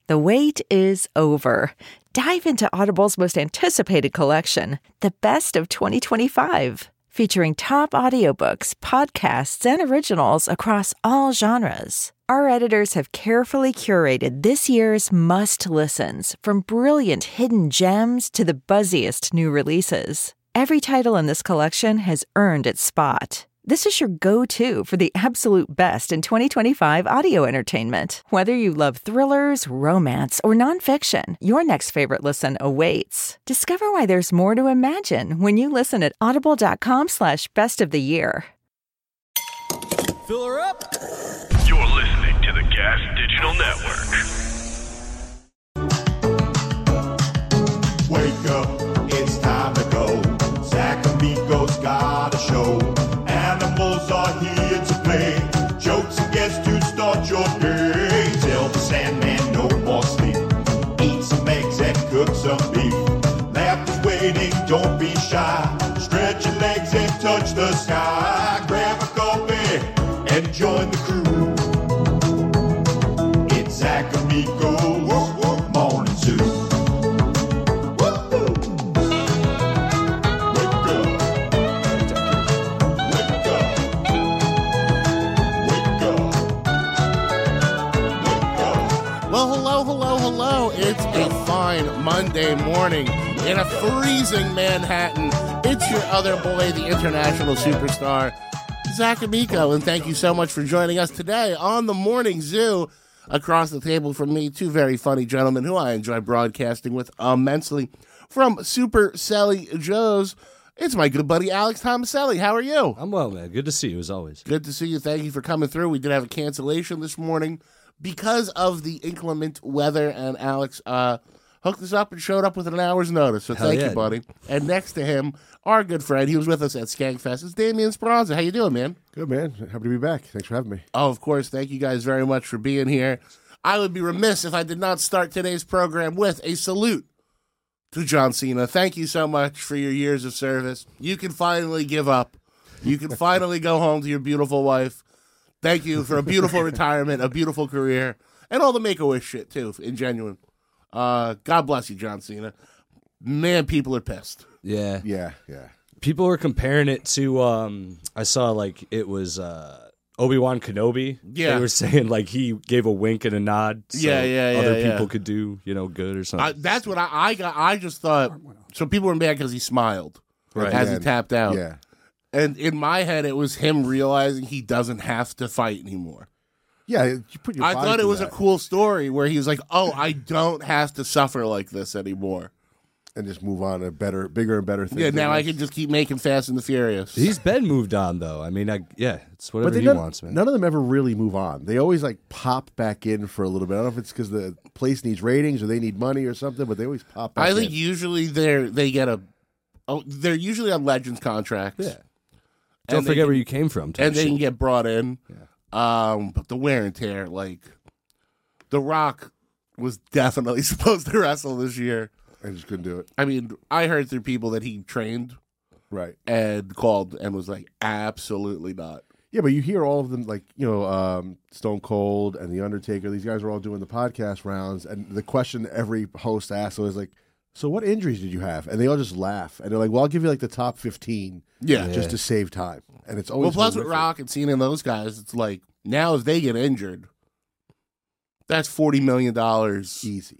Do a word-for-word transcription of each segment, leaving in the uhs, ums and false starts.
The wait is over. Dive into Audible's most anticipated collection, The Best of twenty twenty-five, featuring top audiobooks, podcasts, and originals across all genres. Our editors have carefully curated this year's must-listens, from brilliant hidden gems to the buzziest new releases. Every title in this collection has earned its spot. This is your go-to for the absolute best in twenty twenty-five audio entertainment. Whether you love thrillers, romance, or nonfiction, your next favorite listen awaits. Discover why there's more to imagine when you listen at audible.com slash best of the year. Fill her up. You're listening to the Gas Digital Network. Wake up, it's time to go. Zach Amico's got a show. Animals are here to play. Jokes and guests to start your day. Tell the Sandman no more sleep. Eat some eggs and cook some beef. Laughter's waiting, don't be shy. Stretch your legs and touch the sky. Grab a coffee and join the crew. It's Zach Amico's Morning Zoo. It's a fine Monday morning in a freezing Manhattan. It's your other boy, the international superstar, Zach Amico, and thank you so much for joining us today on the Morning Zoo. Across the table from me, two very funny gentlemen who I enjoy broadcasting with immensely. From Super Sally Joe's, it's my good buddy Alex Tomaselli. How are you? I'm well, man. Good to see you, as always. Good to see you. Thank you for coming through. We did have a cancellation this morning because of the inclement weather, and Alex uh, hooked us up and showed up with an hour's notice. So Hell thank yeah. you, buddy. And next to him, our good friend, he was with us at Skankfest, is Damian Speranza. How you doing, man? Good, man. Happy to be back. Thanks for having me. Oh, of course. Thank you guys very much for being here. I would be remiss if I did not start today's program with a salute to John Cena. Thank you so much for your years of service. You can finally give up. You can finally go home to your beautiful wife. Thank you for a beautiful retirement, a beautiful career, and all the Make-A-Wish shit, too, in genuine. Uh, God bless you, John Cena. Man, people are pissed. Yeah. Yeah, yeah. People were comparing it to, um, I saw, like, it was uh, Obi-Wan Kenobi. Yeah. They were saying, like, he gave a wink and a nod so Yeah, yeah, yeah, other yeah. people could do, you know, good or something. I, that's what I, I got. I just thought, so people were mad because he smiled Right. as Yeah. he tapped out. Yeah. And in my head, it was him realizing he doesn't have to fight anymore. Yeah, you put your I body thought it through was that a cool story where he was like, oh, I don't have to suffer like this anymore. and just move on to better, bigger and better things. Yeah, in now I life. can just keep making Fast and the Furious. He's been moved on, though. I mean, I, yeah, it's whatever But they he none, wants, man. none of them ever really move on. They always like pop back in for a little bit. I don't know if it's because the place needs ratings or they need money or something, but they always pop back I think in. usually they're they get a oh they're usually on Legends contracts. Yeah. Don't And they forget can- where you came from. type and they shit. can get brought in. Um, but the wear and tear, like The Rock was definitely supposed to wrestle this year. I just couldn't do it. I mean, I heard through people that he trained Right. and called and was like, absolutely not. Yeah, but you hear all of them, like, you know, um, Stone Cold and The Undertaker. These guys are all doing the podcast rounds. And the question every host asks is like, so what injuries did you have? And they all just laugh. And they're like, well, I'll give you like the top fifteen Yeah. just to save time. And it's Well, always plus with horrific. Rock and Cena and those guys, it's like now if they get injured, that's forty million dollars Easy.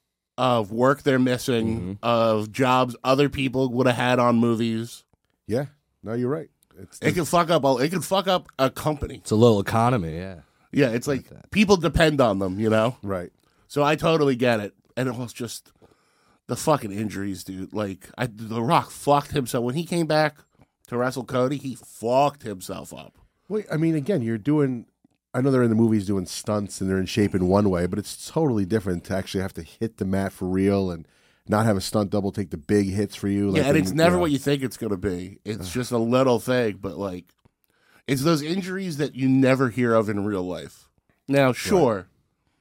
of work they're missing, of jobs other people would have had on movies. Yeah. No, you're right. It's, It can fuck up. A, it can fuck up a company. It's a little economy, yeah. Yeah, it's like people depend on them, you know. right. So I totally get it, and it was just the fucking injuries, dude. Like I, The Rock fucked himself when he came back to wrestle Cody. He fucked himself up. Wait, I mean, again, you're doing. I know they're in the movies doing stunts and they're in shape in one way, but it's totally different to actually have to hit the mat for real and not have a stunt double take the big hits for you. Yeah, and in- it's never know. what you think it's going to be. It's just a little thing, but like, it's those injuries that you never hear of in real life. Now, sure,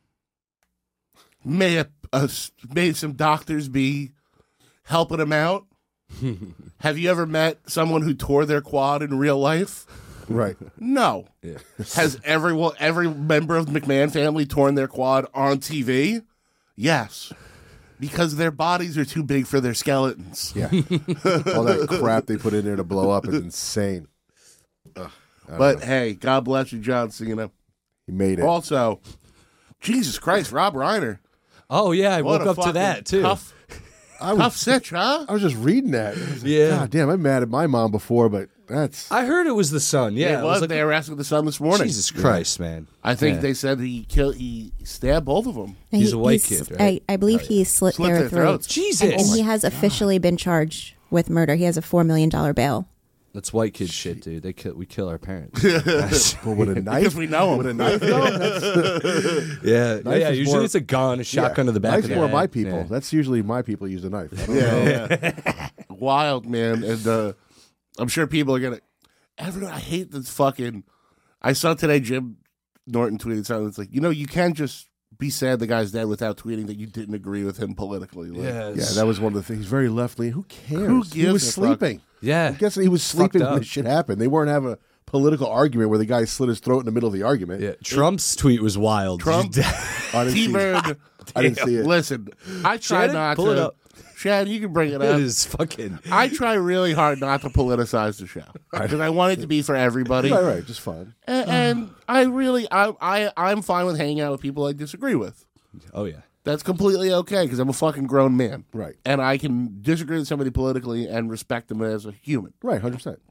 may a, a, may some doctors be helping him out. Have you ever met someone who tore their quad in real life? Right. No. Has everyone, every member of the McMahon family torn their quad on T V? Yes. Because their bodies are too big for their skeletons. Yeah. All that crap they put in there to blow up is insane. Ugh, But know. hey, God bless you, John Cena. He made it. Also, Jesus Christ, Rob Reiner. Oh yeah, I What woke a up to fucking that too. Tough, I was, tough sitch, huh? I was just reading that. I was like, Yeah. God damn, I'm mad at my mom before, but that's. I heard it was the son. Yeah, it was. like, They were asking the son this morning. Jesus Christ, man. I think Yeah. they said he killed. He stabbed both of them. He's He- a white he's- kid, right? I, I believe he slit, Slit their, their throats. throats. Jesus. And, and he has officially been charged with murder. He has a four million dollar bail. That's white kid shit, dude. They kill. We kill our parents. But with a knife? Because we know him. With a knife, though? That's, yeah, Knife yeah. is Usually more- it's a gun, a shotgun to the back. Knife's of the more head. my people. Yeah. That's usually my people use a knife. I don't know. Yeah, yeah. Wild, man. And uh, I'm sure people are gonna. Everyone, I hate this fucking. I saw today Jim Norton tweeted something. It's like, you know, you can't just be sad the guy's dead without tweeting that you didn't agree with him politically. Like, Yes. Yeah, that was one of the things. He's very left leaning. Who cares? Who he gives was a fuck? sleeping. Yeah. I'm guessing he was sleeping Fucked when up. this shit happened. They weren't having a political argument where the guy slit his throat in the middle of the argument. Yeah. Trump's tweet was wild. Trump, Did you- I didn't see it. T-Bird. I didn't see it. Listen, I try Shannon, not pull to. it up. Shad, you can bring it It up. is fucking. I try really hard not to politicize the show because I want it to be for everybody. Right, right, just fine. And, and I really, I, I, I'm fine with hanging out with people I disagree with. Oh yeah. That's completely okay because I'm a fucking grown man. Right. And I can disagree with somebody politically and respect them as a human. Right, one hundred percent.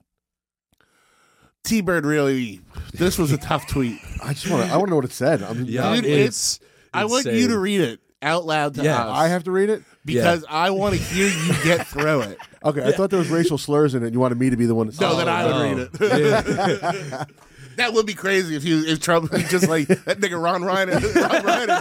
T-Bird really, this was a tough tweet. I just want to. I want to know what it said. I'm, Yeah. Dude, it's. I want you insane. to read it out loud to Yeah, us. I have to read it. because I want to hear you get through it. Okay, I thought there was racial slurs in it. And you wanted me to be the one to. No, say that it. I would read it. That would be crazy if he if Trump was just like that nigga Ron Ryan Ron Ryan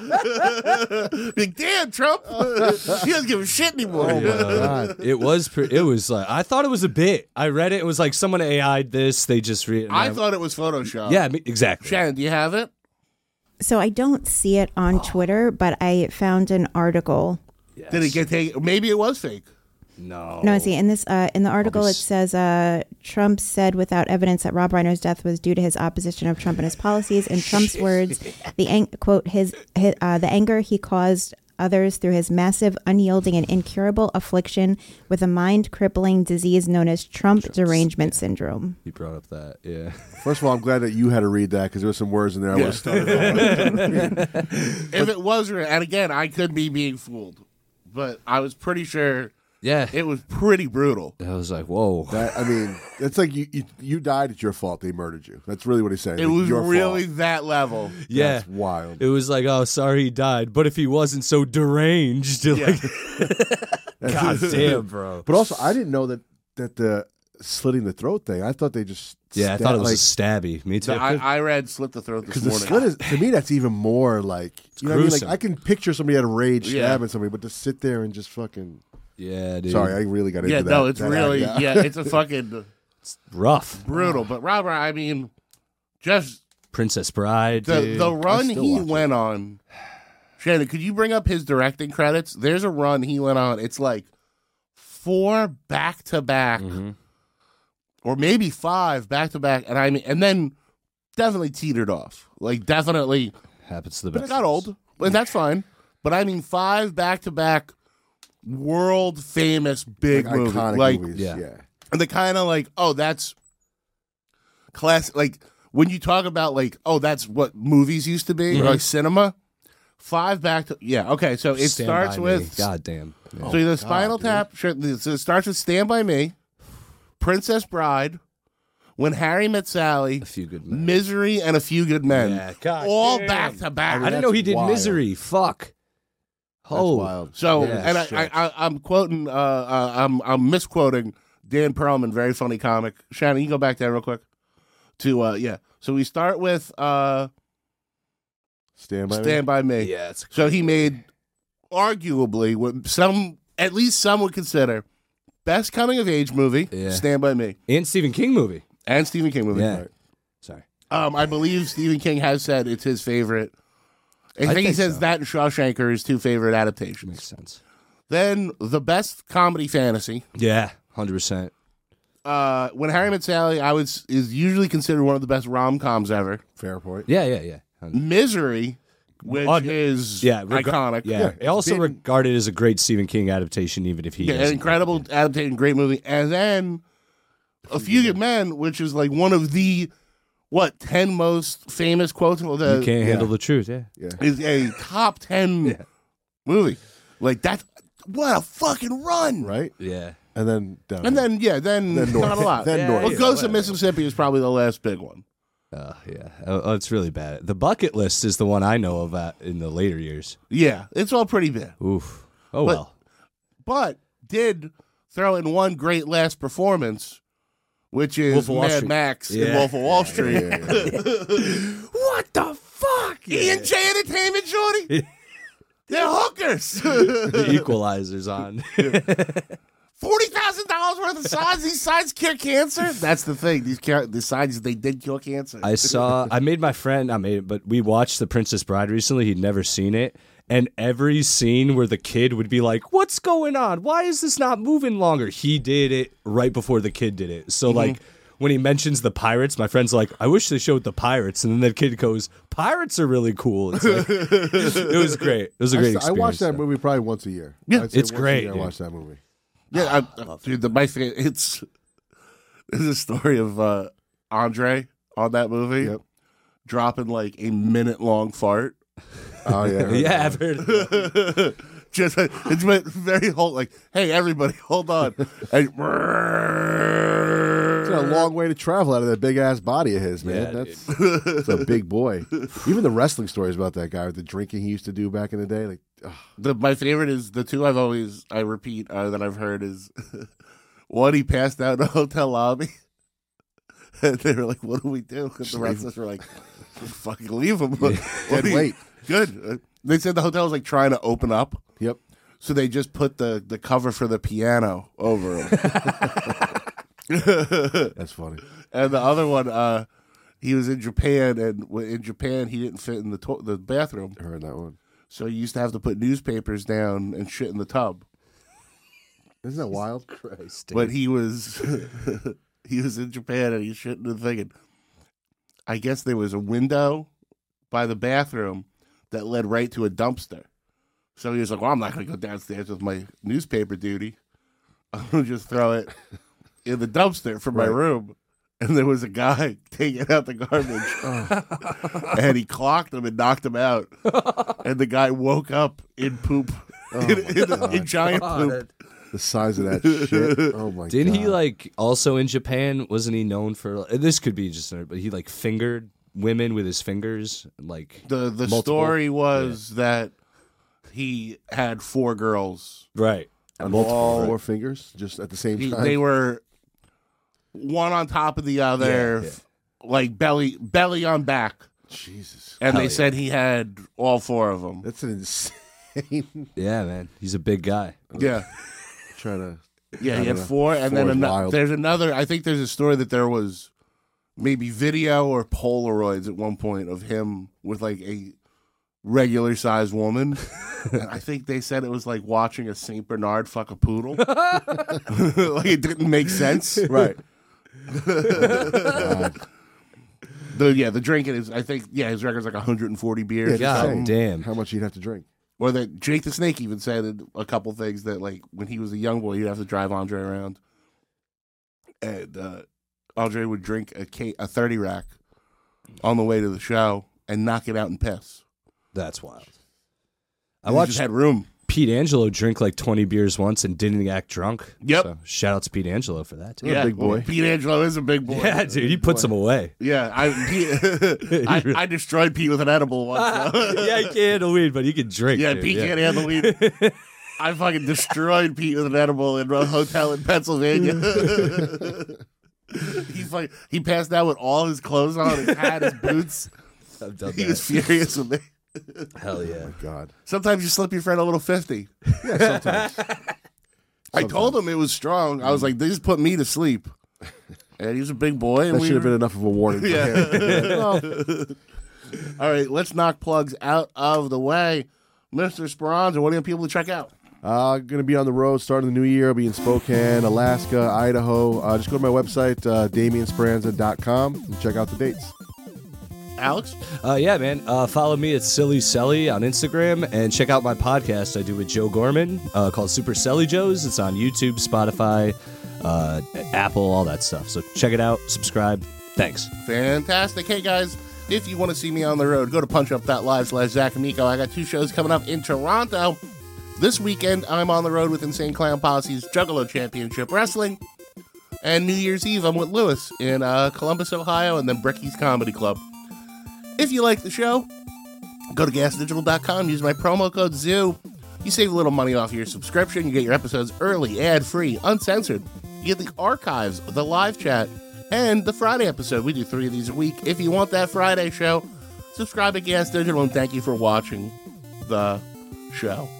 is dead. Be like, damn, Trump. He doesn't give a shit anymore. Oh my god. It was. Pre- it was like I thought it was a bit. I read it. It was like someone A I'd this. They just read. it. I thought it was Photoshop. Yeah, me- exactly. Shannon, do you have it? So I don't see it on Twitter, but I found an article. Yes. Did it get taken? Maybe it was fake. No. No, see, in this uh, in the article it s- says uh, Trump said without evidence that Rob Reiner's death was due to his opposition of Trump and his policies. In Trump's words, the ang- quote his, his uh, the anger he caused others through his massive, unyielding, and incurable affliction with a mind-crippling disease known as Trump derangement syndrome. He brought up that. Yeah. First of all, I'm glad that you had to read that because there were some words in there I Yeah. would have started. If it was, and again, I could be being fooled, but I was pretty sure Yeah. it was pretty brutal. I was like, whoa. That I mean, it's like you, you you died. It's your fault. They murdered you. That's really what he's saying. It Like, was your really fault. that level. yeah. That's wild. It was like, oh, sorry he died. But if he wasn't so deranged, like, God damn, bro. But also, I didn't know that that the slitting the throat thing. I thought they just Yeah, I stabbed- thought it was like, a stabby. Me too. So I, I read "Slit the Throat" this because the morning. slit is to me that's even more like you know what I mean. Like gruesome. I can picture somebody at a rage Yeah. stabbing somebody, but to sit there and just fucking. yeah, dude. Sorry, I really got into yeah, that. no, it's that really act. yeah, it's a fucking rough. brutal. But Robert, I mean, just Princess Bride. the dude. the run still he watch it. went on. Shannon, could you bring up his directing credits? There's a run he went on. It's like four back to back, or maybe five back to back, and I mean, and then definitely teetered off. Like definitely, happens to the but best. it got old, and that's fine. But I mean, five back to back, world famous big Like, movies, iconic like movies. yeah. Yeah. and the kind of like, oh, that's classic. Like when you talk about like, oh, that's what movies used to be, or like cinema. Five back to yeah. Okay, so it Stand starts By with Me. God damn. Yeah. so the Spinal Tap. Sure, so it starts with Stand by Me, Princess Bride, When Harry Met Sally, A Few Good Men. Misery, and A Few Good Men. Yeah, God all damn. back to back. I mean, I didn't know he That's did wild. Misery. Fuck. That's Oh, wild. So, Yeah, and I, stretch. I, I, I'm quoting, uh, uh, I'm, I'm misquoting Dan Perlman, very funny comic. Shannon, you go back there real quick. To uh, yeah. So we start with uh, Stand by me. Stand by Me. yeah. It's So he made, arguably, what some at least some would consider best coming of age movie. Yeah. Stand by Me, and Stephen King movie. and Stephen King movie. Yeah. Sorry. Um, I believe Stephen King has said it's his favorite. I think, he think says so. that and Shawshank are his two favorite adaptations. Makes sense. Then the best comedy fantasy. Yeah. Hundred percent. Uh, When Harry Met Sally, I would is usually considered one of the best rom coms ever. Fair point. Yeah. Yeah. Yeah. Misery which On- is yeah, rega- iconic. Yeah, Yeah, also been- regarded as a great Stephen King adaptation, even if he Yeah, an doesn't. incredible adaptation, great movie. And then A Few Good Men, which is like one of the, what, ten most famous quotes? Well, the, You can't handle the truth. Yeah, Yeah. is a top ten movie. Like, that's, what a fucking run. Right? yeah. And then down. And then, yeah, then, Then north. not a lot. Then Yeah, north. Well, yeah, Ghost of whatever. Mississippi is probably the last big one. Uh, yeah. Oh, oh, it's really bad. The Bucket List is the one I know of uh, in the later years. Yeah, it's all pretty bad. Oof. Oh, But- well. But did throw in one great last performance, which is Wolf of Wall Mad Street. Max in Yeah. Wolf of Wall Street. Yeah, yeah. What the fuck? E and J Entertainment, Jordy? They're hookers. The Equalizer's on. Forty thousand dollars worth of signs. These signs cure cancer. That's the thing. These ca- the signs they did cure cancer. I saw, I made my friend, I made it, but we watched The Princess Bride recently. He'd never seen it. And every scene where the kid would be like, what's going on? Why is this not moving longer? He did it right before the kid did it. So, like, when he mentions the pirates, my friend's like, I wish they showed the pirates. And then the kid goes, pirates are really cool. It's like, it was great. It was a I, great s- I experience. watch that though. movie probably once a year. Yeah, I'd say it's once a great, year I dude. watch that movie. yeah, I, dude. The, my fa- it's there's a story of uh, Andre on that movie Yep. dropping like a minute long fart. Oh yeah. I heard Yeah, that. I've heard of that. Just it's been very whole like, hey everybody, hold on. And, It's a long way to travel out of that big ass body of his, man. Yeah, That's, that's a big boy. Even the wrestling stories about that guy with the drinking he used to do back in the day, like, ugh. the, my favorite is the two I've always I repeat uh, that I've heard is one he passed out in a hotel lobby, and they were like, "What do we do?" And the wrestlers were like, "Fucking leave him." What Dead do you- weight. Good. Uh, they said the hotel was like trying to open up, Yep. so they just put the the cover for the piano over him. That's funny. And the other one, uh, he was in Japan, and w- in Japan he didn't fit in the to- the bathroom, I heard that one. so he used to have to put newspapers down and shit in the tub. Isn't that wild? Christ, But he was he was in Japan and he shit in the thing. And I guess there was a window by the bathroom that led right to a dumpster. So he was like, "Well, I'm not going to go downstairs with my newspaper duty. I'm going to just throw it in the dumpster from my Right. room." And there was a guy taking out the garbage, and he clocked him and knocked him out. And the guy woke up in poop, in, in, in giant poop. The size of that shit. Oh my god. Didn't he like also in Japan? Wasn't he known for? This could be just, but he like fingered women with his fingers, like The the multiple- story was that he had four girls. right. And multiple all four fingers just at the same he- time? they were one on top of the other, Yeah, yeah. f- like belly belly on back. Jesus. And Hell they yeah. said he had all four of them. That's an insane. Yeah, man, he's a big guy. Yeah, Trying to. yeah, I he had don't know. four, and Four then is ano- wild. there's another. I think there's a story that there was maybe video or Polaroids at one point of him with like a regular sized woman. And I think they said it was like watching a Saint Bernard fuck a poodle. Like it didn't make sense. Right. The yeah, the drinking is. I think yeah, his record's like one hundred forty beers. Yeah, or God something. damn. How much you'd have to drink? Or that Jake the Snake even said in a couple things that like when he was a young boy, he'd have to drive Andre around, and uh, Andre would drink a ca- a thirty rack on the way to the show and knock it out and piss. That's wild. I He watched just had room. Pete Angelo drink like twenty beers once and didn't act drunk. Yep. So shout out to Pete Angelo for that too. a big boy. Pete Angelo is a big boy. Yeah, dude, he puts them away. Yeah, I, Pete, I I destroyed Pete with an edible once. though. Yeah, he can't handle weed, but he can drink. Yeah, dude. Pete can't handle weed. I fucking destroyed Pete with an edible in a hotel in Pennsylvania. he fucking, he passed out with all his clothes on, his hat, his boots. I've done He that. was furious with me. Hell yeah. God. Sometimes you slip your friend a little fifty. Yeah, sometimes. I told him it was strong. I was like, they just put me to sleep. And he's a big boy. And That we should have were- been enough of a warning for Yeah. him. Well, All right, let's knock plugs out of the way. Mister Speranza, what do you want people to check out? Uh, going to be on the road starting the new year. I'll be in Spokane, Alaska, Idaho. Uh, just go to my website, uh, damian speranza dot com, and check out the dates. Alex? Uh, yeah, man. Uh, follow me at Silly Selly on Instagram and check out my podcast I do with Joe Gorman uh, called Super Selly Joes. It's on YouTube, Spotify, uh, Apple, all that stuff. So check it out. Subscribe. Thanks. Fantastic. Hey, guys, if you want to see me on the road, go to punch up dot live slash Zach Amico. I got two shows coming up in Toronto. This weekend, I'm on the road with Insane Clown Posse's Juggalo Championship Wrestling. And New Year's Eve, I'm with Lewis in uh, Columbus, Ohio, and then Brecky's Comedy Club. If you like the show, go to gas digital dot com, use my promo code ZOO. You save a little money off your subscription. You get your episodes early, ad-free, uncensored. You get the archives, the live chat, and the Friday episode. We do three of these a week. If you want that Friday show, subscribe to Gas Digital, and thank you for watching the show.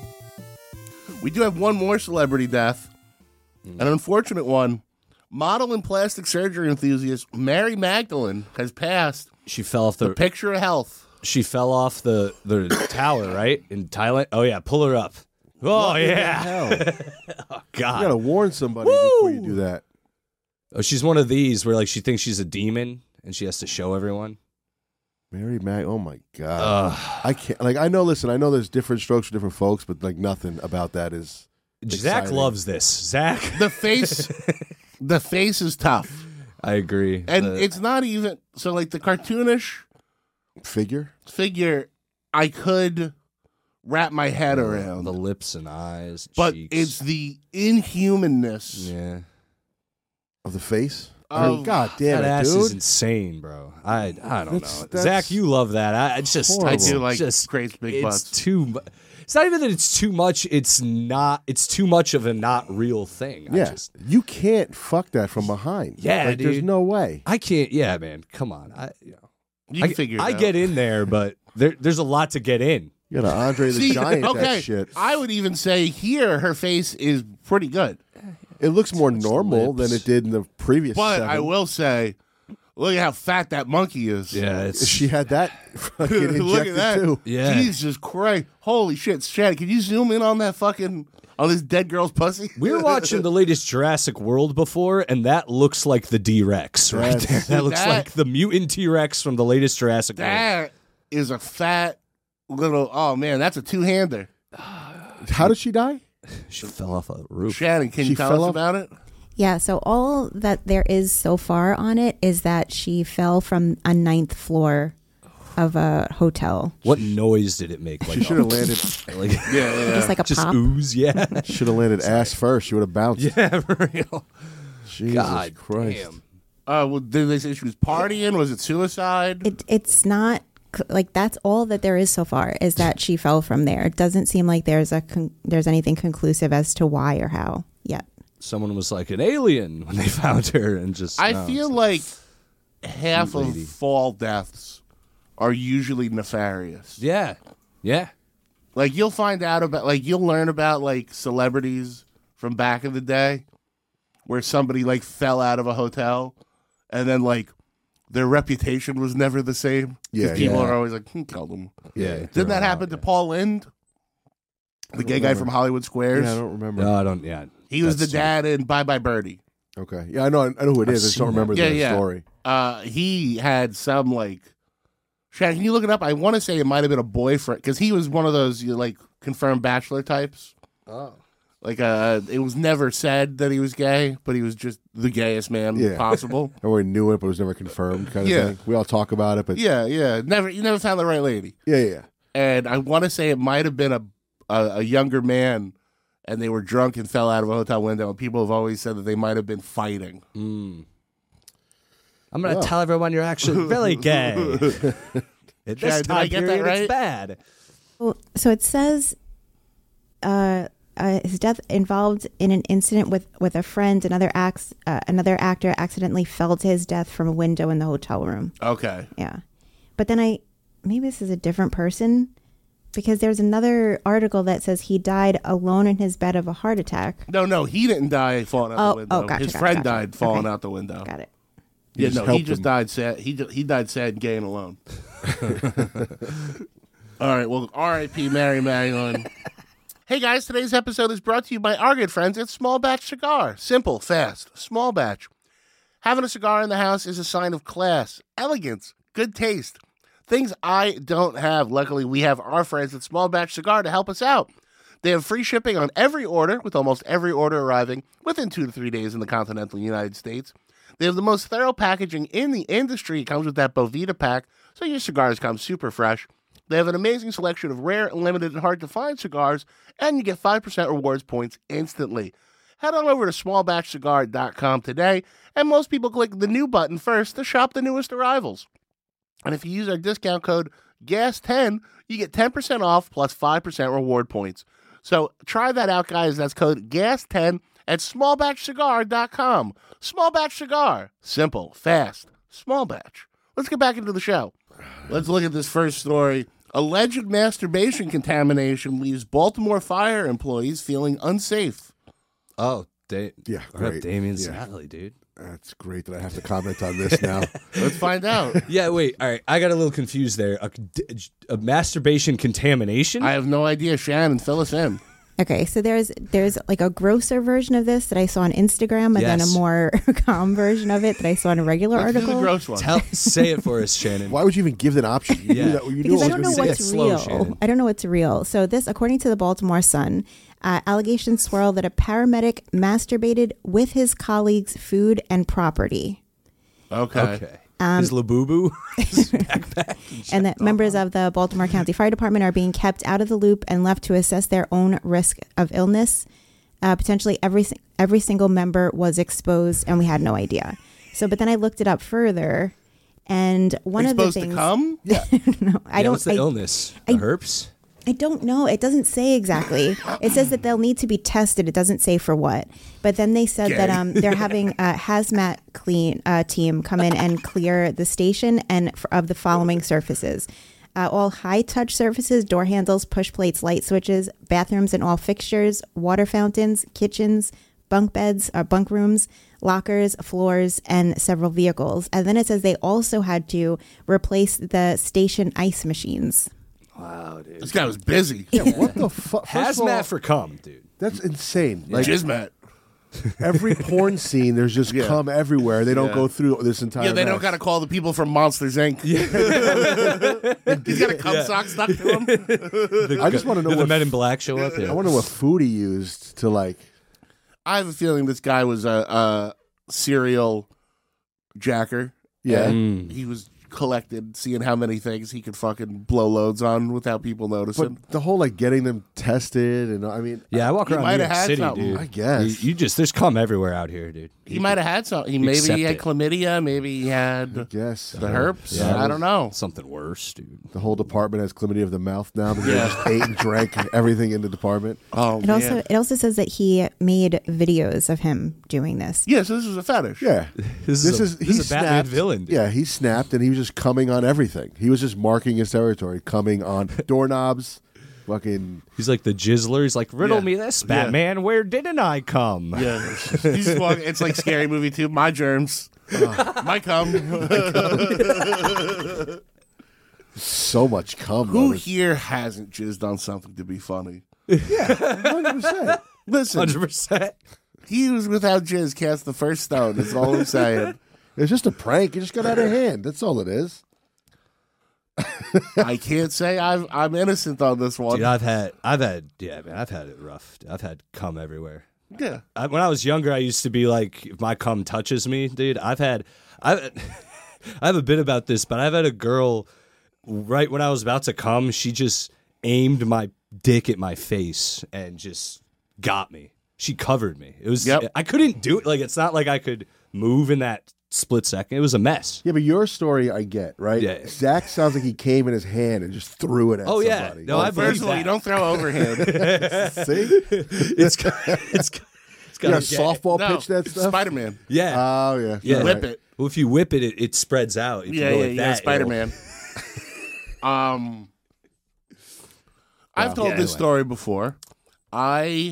We do have one more celebrity death, an unfortunate one. Model and plastic surgery enthusiast Mary Magdalene has passed. She fell off the, The picture of health. She fell off the, the tower, right? In Thailand? Oh, yeah. Pull her up. Oh, What in the yeah. hell? Oh, God. You gotta warn somebody before you do that. Oh, she's one of these where like she thinks she's a demon and she has to show everyone. Mary Mag. Oh my God. Ugh. I can't. Like I know. Listen, I know there's different strokes for different folks, but like nothing about that is. Zach exciting. loves this. Zach. The face, the face is tough. I agree. And The- it's not even, so like the cartoonish Figure. figure, I could wrap my head around. the lips and eyes, But cheeks. it's the inhumanness yeah. Of the face. Oh, Oh, God damn that it, ass dude. is insane, bro. I I don't That's- know. that's Zach, you love that. I it's just horrible. I it's do like just Craig's big it's butts. too mu- It's not even that it's too much. It's not. It's too much of a not real thing. I Yeah, just, you can't fuck that from behind. Yeah, like, there's dude. no way. I can't. Yeah, man. Come on. I you know. You I, can figure it I out. get in there, but there, there's a lot to get in. You got Andre the See, Giant. okay, That shit. I would even say here her face is pretty good. It looks more normal lips. than it did in the previous. But seven. I will say, look at how fat that monkey is. Yeah, it's She had that fucking injected Look at that. too. Yeah. Jesus Christ. Holy shit. Shad, can you zoom in on that fucking, on this dead girl's pussy? We were watching the latest Jurassic World before, and that looks like the D-Rex right That's- there. That looks That- like the mutant T-Rex from the latest Jurassic World. That is a fat little, oh man, that's a two-hander. How did she die? She fell off a roof. Shannon, can She you tell fell us off- about it? Yeah, so all that there is so far on it is that she fell from a ninth floor of a hotel. What noise did it make? Like, She should have landed. like Yeah, yeah. Just like a just pop. ooze. Yeah, Should have landed ass first. She would have bounced. yeah, for real. Jesus God Christ. damn. Uh, well, did they say she was partying? Was it suicide? It it's not c- like that's all that there is so far is that she fell from there. It doesn't seem like there's a con- there's anything conclusive as to why or how yet. Someone was like an alien when they found her, and just I no, feel it's like half of lady. fall deaths are usually nefarious. yeah, yeah. Like you'll find out about, like you'll learn about like celebrities from back in the day, where somebody like fell out of a hotel, and then like their reputation was never the same. 'Cause Yeah, people yeah. are always like, "Hmm, killed him." Yeah. Didn't that happen to Paul Lind, the gay guy from Hollywood Squares? Yeah, I don't remember. No, I don't. Yeah, he was the that's- dad in Bye Bye Birdie. Okay. Yeah, I know. I know who it I've is. I just seen don't remember that. the Yeah, yeah. story. Uh, he had some like. Shannon, can you look it up? I want to say it might have been a boyfriend because he was one of those you know, like confirmed bachelor types. Oh. Like uh, it was never said that he was gay, but he was just the gayest man Yeah. possible. Everyone knew it, but it was never confirmed. Kind of Yeah. thing. We all talk about it, but Yeah, yeah. Never, you never found the right lady. yeah, yeah. And I want to say it might have been a, a a younger man, and they were drunk and fell out of a hotel window. And people have always said that they might have been fighting. Mm. I'm gonna Well. tell everyone you're actually really gay. At this Chad, did I time get that period, right? it's bad. Well, so it says uh, uh, his death involved in an incident with, with a friend. Another acts, uh, another actor accidentally fell to his death from a window in the hotel room. Okay. Yeah, but then I maybe this is a different person because there's another article that says he died alone in his bed of a heart attack. No, no, he didn't die falling out Oh, the window. oh, gotcha, His gotcha, friend gotcha. died falling Okay. out the window. Got it. You Yeah, just no, he helped just him. died sad. He ju- he died sad, gay, and alone. All right, well, R I P Mary Magdalene. Hey guys, today's episode is brought to you by our good friends at Small Batch Cigar. Simple, fast, small batch. Having a cigar in the house is a sign of class, elegance, good taste. Things I don't have. Luckily, we have our friends at Small Batch Cigar to help us out. They have free shipping on every order, with almost every order arriving within two to three days in the continental United States. They have the most thorough packaging in the industry. It comes with that Bovita pack, so your cigars come super fresh. They have an amazing selection of rare, limited, and hard-to-find cigars, and you get five percent rewards points instantly. Head on over to small batch cigar dot com today, and most people click the new button first to shop the newest arrivals. And if you use our discount code G A S ten, you get ten percent off plus five percent reward points. So try that out, guys. That's code G A S ten at small batch cigar dot com. Small Batch Cigar. Simple, fast, small batch. Let's get back into the show. Let's look at this first story. Alleged masturbation contamination leaves Baltimore fire employees feeling unsafe. Oh, da- Yeah, I got great. Damien Yeah. Sally, dude. That's great that I have to comment on this now. Let's find out. Yeah, wait. All right, I got a little confused there. A, a masturbation contamination? I have no idea. Shannon, fill us in. Okay, so there's there's like a grosser version of this that I saw on Instagram, and then a Yes. more calm version of it that I saw in a regular Let's do article. the gross one. Tell, say it for us, Shannon. Why would you even give that option? You Yeah. knew that, you knew Because it I was don't know gonna be what's Say it slow, real. Shannon. I don't know what's real. So this, according to the Baltimore Sun, uh, allegations swirl that a paramedic masturbated with his colleagues' food and property, Okay. Okay. His labubu? His backpack? and that members of the Baltimore County Fire Department are being kept out of the loop and left to assess their own risk of illness. Uh, potentially every si- every single member was exposed, and we had no idea. So, but then I looked it up further, and one Exposed of the things. to cum? no, I Yeah, don't. what's the I, illness? The I- herpes? I don't know. It doesn't say exactly. It says that they'll need to be tested. It doesn't say for what. But then they said that Gay. um, they're having a hazmat clean uh, team come in and clear the station and f- of the following surfaces. Uh, all high-touch surfaces, door handles, push plates, light switches, bathrooms and all fixtures, water fountains, kitchens, bunk beds, uh, bunk rooms, lockers, floors, and several vehicles. And then it says they also had to replace the station ice machines. Wow, dude. This guy was busy. Yeah, what the fuck? Hazmat for cum, dude. That's insane. Like Jizmat. every porn scene, there's just Yeah. cum everywhere. They don't Yeah. go through this entire. Yeah, they don't mess. got to call the people from Monsters, Incorporated. He's got a cum sock stuck to him. I just want to know Did the what Men in Black show up? Yeah. I wonder what food he used to like. I have a feeling this guy was a, a serial jacker. Yeah. And he was collected, seeing how many things he could fucking blow loads on without people noticing. But the whole like getting them tested and I mean, Yeah, I walk He around might New have York had City, something. dude. I guess. You, you just, there's cum everywhere out here, dude. he might have had something. He you maybe accept he had it. chlamydia. Maybe he had yes, the herpes. Yeah. I don't know. Something worse, dude. the whole department has chlamydia of the mouth now because Yeah. they just ate and drank everything in the department. Oh, It also man. it also says that he made videos of him doing this. Yeah, so this was a fetish. Yeah, This, this is, is a, he this is a Batman snapped. villain, dude. Yeah, he snapped and he was just coming on everything. He was just marking his territory, coming on doorknobs, fucking. He's like the jizzler. He's like, riddle Yeah. me this, Yeah. Batman. Where didn't I come? Yeah. He's just walking, it's like Scary Movie too. My germs. My cum. So much cum. Who brother. here hasn't jizzed on something to be funny? one hundred percent. Listen, one hundred percent. he who's without jizz cast the first stone. That's all I'm saying. It's just a prank. It just got out of hand. That's all it is. I can't say I've, I'm innocent on this one. Dude, I've had, I've had, yeah, man, I've had it rough. I've had cum everywhere. Yeah. I, when I was younger, I used to be like, if my cum touches me, dude, I've had, I've, I have a bit about this, but I've had a girl right when I was about to come, she just aimed my dick at my face and just got me. She covered me. It was, Yep. I couldn't do it. Like, it's not like I could move in that split second. It was a mess. Yeah, but your story I get, right? Yeah. Zach sounds like he came in his hand and just threw it at Oh, yeah. somebody. No, I believe First of all, that. you don't throw overhand. See? It's, got- it's, got- it's You got got softball no, pitch that stuff? Spider-Man. Yeah. Oh, yeah. Yeah. You're Whip right. it. Well, if you whip it, it, it spreads out. If Yeah, you go yeah, like yeah. that, Spider-Man. um, I've told Yeah, this anyway. story before. I.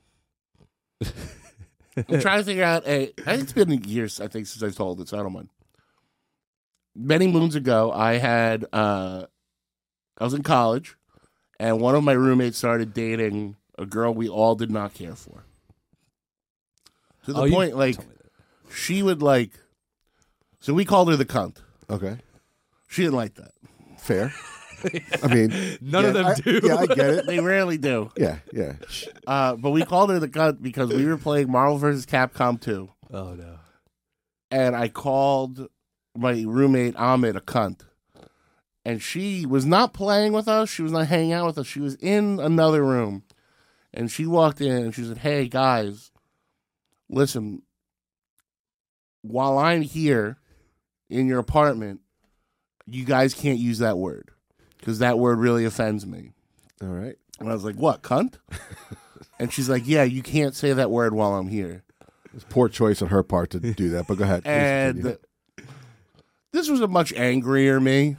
I'm trying to figure out a. I think it's been years. I think since I've told it, so I don't mind. Many moons ago, I had. Uh, I was in college, and one of my roommates started dating a girl we all did not care for. To the Oh, you point, like, told me that. she would like. So we called her the cunt. Okay. She didn't like that. fair. I mean, None yeah, of them I- do. Yeah, I get it. They rarely do. Yeah, yeah. Uh, but we called her the cunt because we were playing Marvel versus. Capcom two. Oh no. And I called my roommate Ahmed a cunt. And she was not playing with us. She was not hanging out with us. She was in another room. And she walked in and she said, hey, guys, listen, while I'm here in your apartment, you guys can't use that word because that word really offends me. All right. And I was like, what, cunt? And she's like, yeah, you can't say that word while I'm here. It's poor choice on her part to do that, but go ahead. Please And continue. this was a much angrier me.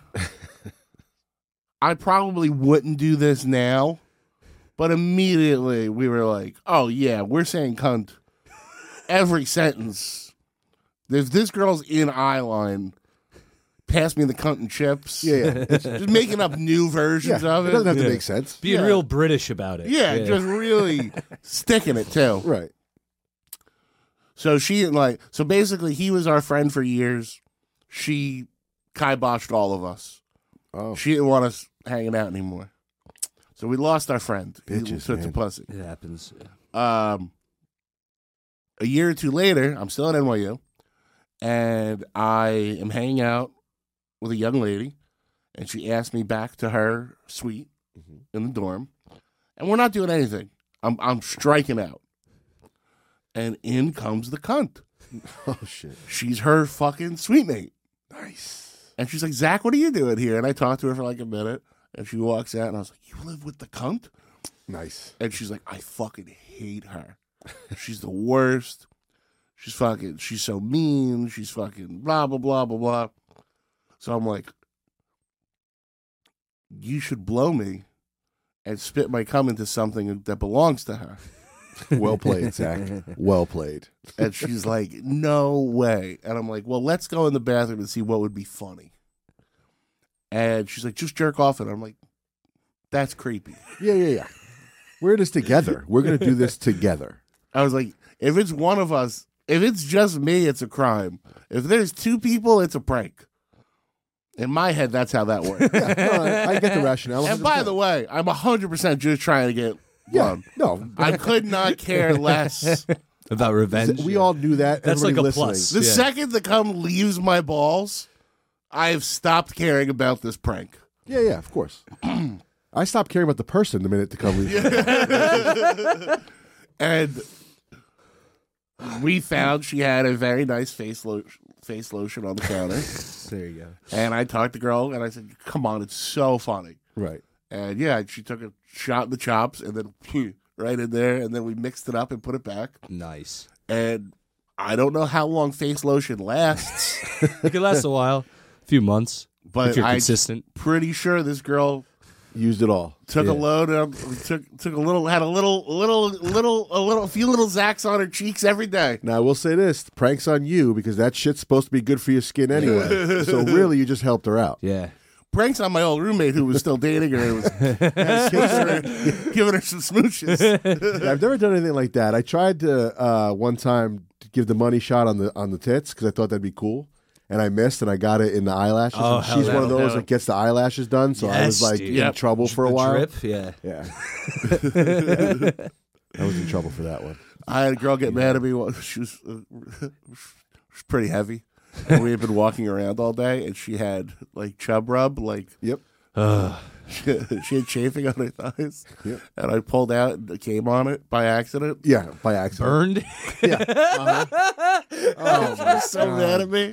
I probably wouldn't do this now, but immediately we were like, oh, yeah, we're saying cunt every sentence. If this girl's in eyeline, pass me the cunt and chips. Yeah, yeah. It's, Just making up new versions yeah, of it it. doesn't have to Yeah. make sense. Being Yeah. real British about it. Yeah, just really sticking it too. Right. So she didn't like. So basically, he was our friend for years. She kiboshed all of us. Oh, She didn't want us hanging out anymore. So we lost our friend. He Bitches, took to man. pussy. It happens. Um, a year or two later, I'm still at N Y U, and I am hanging out with a young lady, and she asked me back to her suite in the dorm, and we're not doing anything. I'm I'm striking out, and in comes the cunt. oh shit. She's her fucking suite mate. Nice. And she's like, Zach, what are you doing here? And I talked to her for like a minute, and she walks out, and I was like, you live with the cunt? Nice. And she's like, I fucking hate her. She's the worst. She's fucking, she's so mean. She's fucking blah, blah, blah, blah, blah. So I'm like, you should blow me and spit my cum into something that belongs to her. Well played, Zach. Well played. And she's like, no way. And I'm like, well, let's go in the bathroom and see what would be funny. And she's like, just jerk off. And I'm like, that's creepy. Yeah, yeah, yeah. We're in this together. We're going to do this together. I was like, if it's one of us, if it's just me, it's a crime. If there's two people, it's a prank. In my head, that's how that works. Yeah, no, I, I get the rationale. And by the way, I'm one hundred percent just trying to get yeah, blown. no, I could not care less. About revenge. we all knew that. That's Everybody like a listening. plus. The Yeah. second the cum leaves my balls, I've stopped caring about this prank. Yeah, yeah, of course. I stopped caring about the person the minute to come leave. And we found she had a very nice face lo- face lotion on the counter. There you go. And I talked to the girl, and I said, come on, it's so funny. Right. And yeah, she took a shot in the chops, and then phew, right in there, and then we mixed it up and put it back. Nice. And I don't know how long face lotion lasts, It could last a while, a few months, but if you're I'm consistent. pretty sure this girl Used it all. took Yeah. a load of, took took a little, had a little, little, little, a little, a few little Zacks on her cheeks every day. Now, I will say this. Prank's on you because that shit's supposed to be good for your skin anyway. So really, you just helped her out. Yeah. Pranks on my old roommate who was still dating her and was giving her, giving her some smooches. Yeah, I've never done anything like that. I tried to uh, one time to give the money shot on the on the tits because I thought that'd be cool, and I missed, and I got it in the eyelashes. Oh, and hell she's yeah. one of those That'll that gets the eyelashes done, so I was Yes, like dude. in Yep. trouble for a The while. drip, yeah. Yeah, I was in trouble for that one. I had a girl get mad at me. while- She was, uh, she was pretty heavy. And we had been walking around all day, and she had like chub rub, like Yep. she, she had chafing on her thighs. Yep. And I pulled out and it came on it by accident. Yeah, by accident. Burned. Yeah. Uh-huh. Oh my So God. mad at me.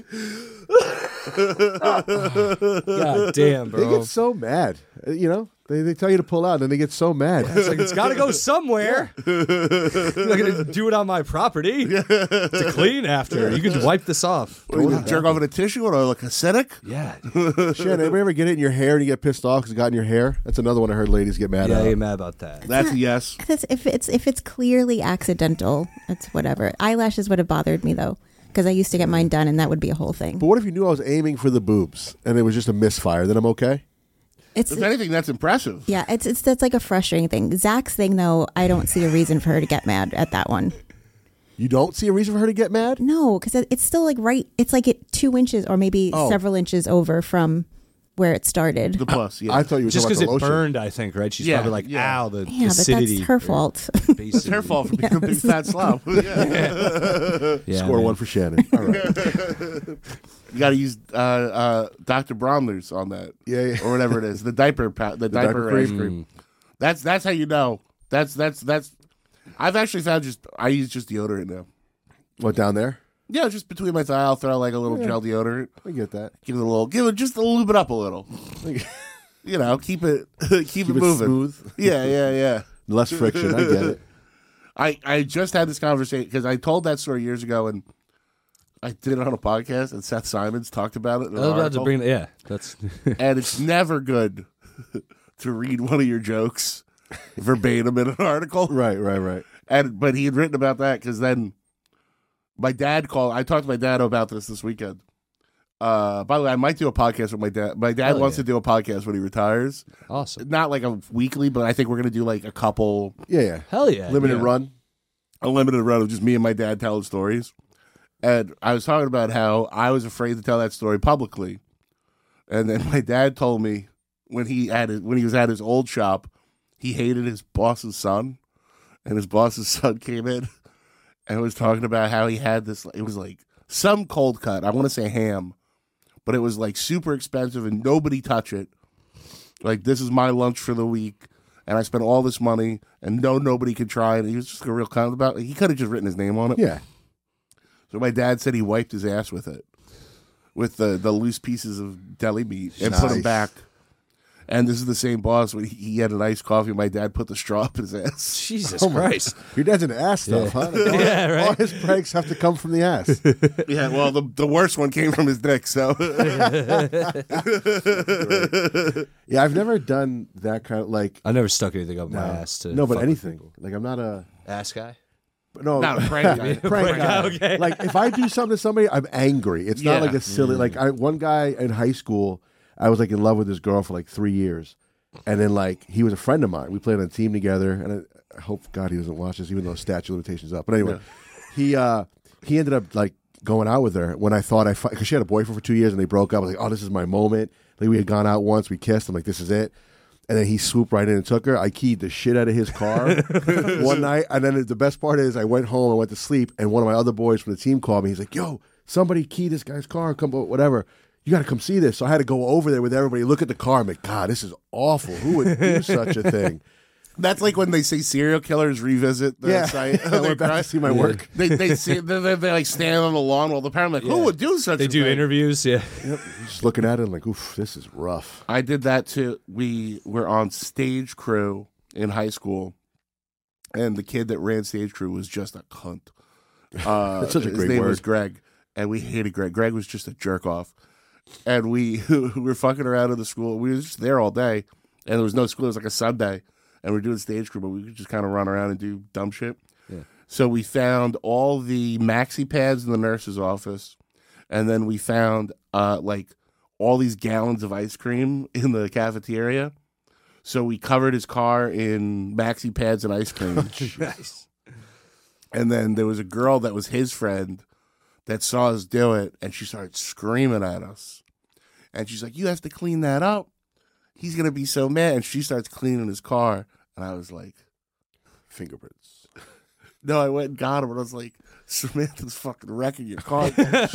God damn, They bro. get so mad. Uh, You know, they, they tell you to pull out, and then they get so mad. It's like, it's got to go somewhere. You're not going to do it on my property to clean after. You can just wipe this off. What, you gonna jerk off in a tissue or like acidic? Yeah. Shannon, anybody ever get it in your hair and you get pissed off because it got in your hair? That's another one I heard ladies get mad Yeah, at. you're mad about that. That's a yes. That's- if it's if it's clearly accidental, it's whatever. Eyelashes would have bothered me though, because I used to get mine done, and that would be a whole thing. But what if you knew I was aiming for the boobs and it was just a misfire? Then I'm okay? It's If anything, that's impressive. yeah, it's it's that's like a frustrating thing. Zach's thing though, I don't see a reason for her to get mad at that one. You don't see a reason for her to get mad? No, because it's still like right. It's like it two inches or maybe Oh. several inches over from where it started. The plus, yeah. I thought you were Just talking because about it the lotion. burned, I think, right? She's Yeah, probably like, yeah. ow, the Yeah, but acidity. that's her fault. It's her fault for being a big fat slob. Yeah. Yeah, Score man. one for Shannon. All right. You got to use uh, uh, Doctor Bromler's on that. Yeah, yeah. Or whatever it is. The diaper pa- the, diaper, diaper ice cream. cream. That's that's how you know. That's that's that's I've actually found just I use just deodorant now. What, down there? Yeah, just between my thigh, I'll throw like a little gel deodorant. I get that. Give it a little give it just to lube it up a little. You know, keep it keep, Keep it it moving. smooth. Yeah, yeah, yeah. Less friction. I get it. I, I just had this conversation because I told that story years ago and I did it on a podcast and Seth Simons talked about it in I an was about to article. bring it. Yeah, that's. And it's never good to read one of your jokes verbatim in an article. Right, right, right. And but he had written about that because then my dad called. I talked to my dad about this this weekend. Uh, by the way, I might do a podcast with my dad. My dad Hell wants yeah. to do a podcast when he retires. Awesome. Not like a weekly, but I think we're going to do like a couple, Yeah, yeah. Hell yeah. Limited yeah. run. a limited run of just me and my dad telling stories. And I was talking about how I was afraid to tell that story publicly. And then my dad told me when he had his, when he was at his old shop, he hated his boss's son. And his boss's son came in and was talking about how he had this, it was like some cold cut. I want to say ham, but it was like super expensive and nobody touch it. Like, this is my lunch for the week. And I spent all this money and no, nobody could try it. And he was just a real kind about it. He could have just written his name on it. Yeah. So my dad said he wiped his ass with it, with the, the loose pieces of deli meat and put them Nice. back. And this is the same boss when he, he had an iced coffee. My dad put the straw up his ass. Jesus Oh my- Christ. Your dad's an ass stuff, huh? All, Yeah, right. all his pranks have to come from the ass. Yeah, well, the the worst one came from his dick. So Yeah, I've never done that kind of like. I never stuck anything up No, my ass to. no, but fuck anything. Like I'm not a ass guy. no not a prank guy. prank guy. okay. Like if I do something to somebody, I'm angry. It's not Yeah. like a silly. Like I, one guy in high school, I was like in love with this girl for like three years, and then like he was a friend of mine. We played on a team together, and I, I hope God he doesn't watch this, even though statute of limitations up. But anyway, he uh he ended up like going out with her when I thought I because she had a boyfriend for two years and they broke up. I was like, oh, this is my moment. Like we had gone out once, we kissed. I'm like, this is it. And then he swooped right in and took her. I keyed the shit out of his car one night. And then the best part is I went home, I went to sleep, and one of my other boys from the team called me. He's like, yo, somebody keyed this guy's car, come whatever. You got to come see this. So I had to go over there with everybody, look at the car. I'm like, God, this is awful. Who would do such a thing? That's like when they say serial killers revisit the Yeah. site. I Their went back to crime. see my work. They they see they, they, they like stand on the lawn while the paramedic. Who would do such? They a do thing? interviews. Yeah. Yep. Just looking at it, I'm like, oof, this is rough. I did that too. We were on stage crew in high school, and the kid that ran stage crew was just a cunt. Uh, That's such a his great name word. was Greg, and we hated Greg. Greg was just a jerk off, and we, we were fucking around in the school. We were just there all day, and there was no school. It was like a Sunday, and we are doing stage crew, but we could just kind of run around and do dumb shit. Yeah. So we found all the maxi pads in the nurse's office, and then we found uh, like all these gallons of ice cream in the cafeteria. So we covered his car in maxi pads and ice cream. Nice. And then there was a girl that was his friend that saw us do it, and she started screaming at us. And she's like, you have to clean that up. He's going to be so mad. And she starts cleaning his car. And I was like, Fingerprints. no, I went and got him. And I was like, Samantha's fucking wrecking your car.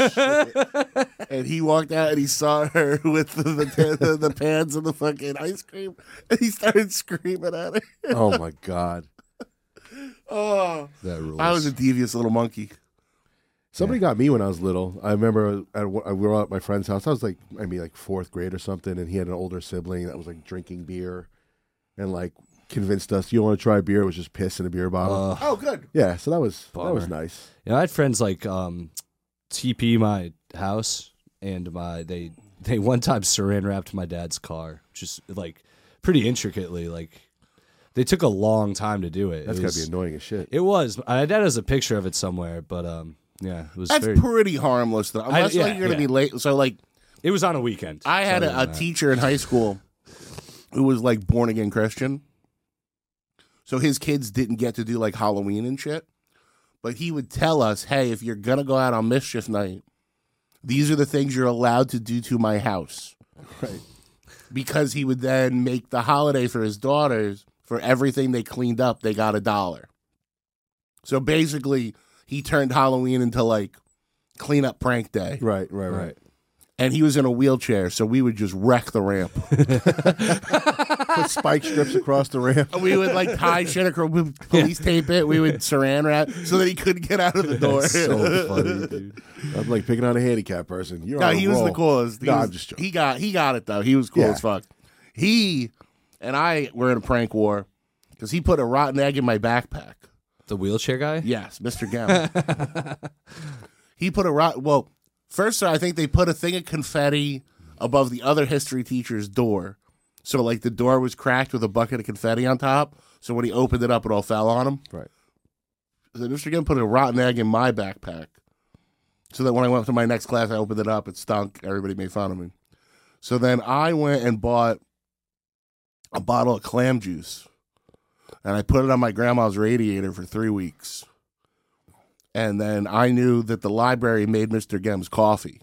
And he walked out and he saw her with the, the, the, the pads and the fucking ice cream. And he started screaming at her. Oh my God. Oh, That rules. I was a devious little monkey. Somebody got me when I was little. I remember at, we were at my friend's house. I was like, I mean, like fourth grade or something, and he had an older sibling that was like drinking beer, and like convinced us, "You want to try beer?" It was just piss in a beer bottle. Uh, Oh, good. yeah, so that was that was Bummer. nice. Yeah, I had friends like um, T P my house, and my they they one time saran wrapped my dad's car, just like pretty intricately. Like they took a long time to do it. That's it gotta was, be annoying as shit. It was. My dad has a picture of it somewhere, but um, yeah, it was. That's very, pretty harmless, though. Unless yeah, like, you're going to yeah. be late. So, like, It was on a weekend. I had so a, a other than that. teacher in high school who was like born again Christian. So his kids didn't get to do like Halloween and shit. But he would tell us, hey, if you're going to go out on mischief night, these are the things you're allowed to do to my house. Right. because he would then make the holiday for his daughters. For everything they cleaned up, they got a dollar. So basically, he turned Halloween into like clean up prank day. Right, right, right. And he was in a wheelchair, so we would just wreck the ramp. Put spike strips across the ramp. We would like tie shit across, we would police tape it. We would saran wrap so that he couldn't get out of the door. That's so funny, dude. I'm like picking on a handicapped person. You're No, on a he was roll. the coolest. He No, was- I'm just joking. He got he got it though. He was cool Yeah. as fuck. He and I were in a prank war because he put a rotten egg in my backpack. The wheelchair guy? Yes, Mister Gem. He put a rot. Well, first I think they put a thing of confetti above the other history teacher's door, so like the door was cracked with a bucket of confetti on top. So when he opened it up, it all fell on him. Right. So Mister Gem put a rotten egg in my backpack, so that when I went to my next class, I opened it up. It stunk. Everybody made fun of me. So then I went and bought a bottle of clam juice, and I put it on my grandma's radiator for three weeks. And then I knew that the library made Mister Gem's coffee.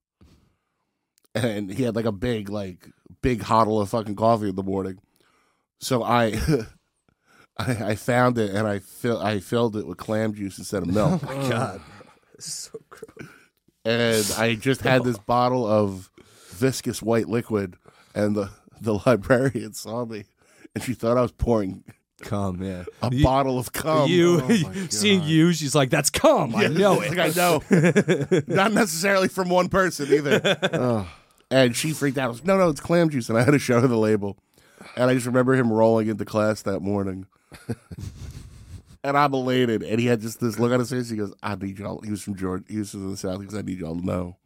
And he had like a big, like, big hoddle of fucking coffee in the morning. So I I, I found it and I fill, I filled it with clam juice instead of milk. Oh my God. This is so gross. And I just had this bottle of viscous white liquid, and the, the librarian saw me, and she thought I was pouring Cum, yeah. a You- bottle of cum. You, Oh my seeing God. you, she's like, that's cum. I know Like, it. I know. Not necessarily from one person either. Oh, And she freaked out. I was like, no, no, it's clam juice. And I had to show her the label. And I just remember him rolling into class that morning. And I'm elated. And he had just this look on his face. He goes, I need y'all. He was from Georgia. He was from the South. He goes, I need y'all to know.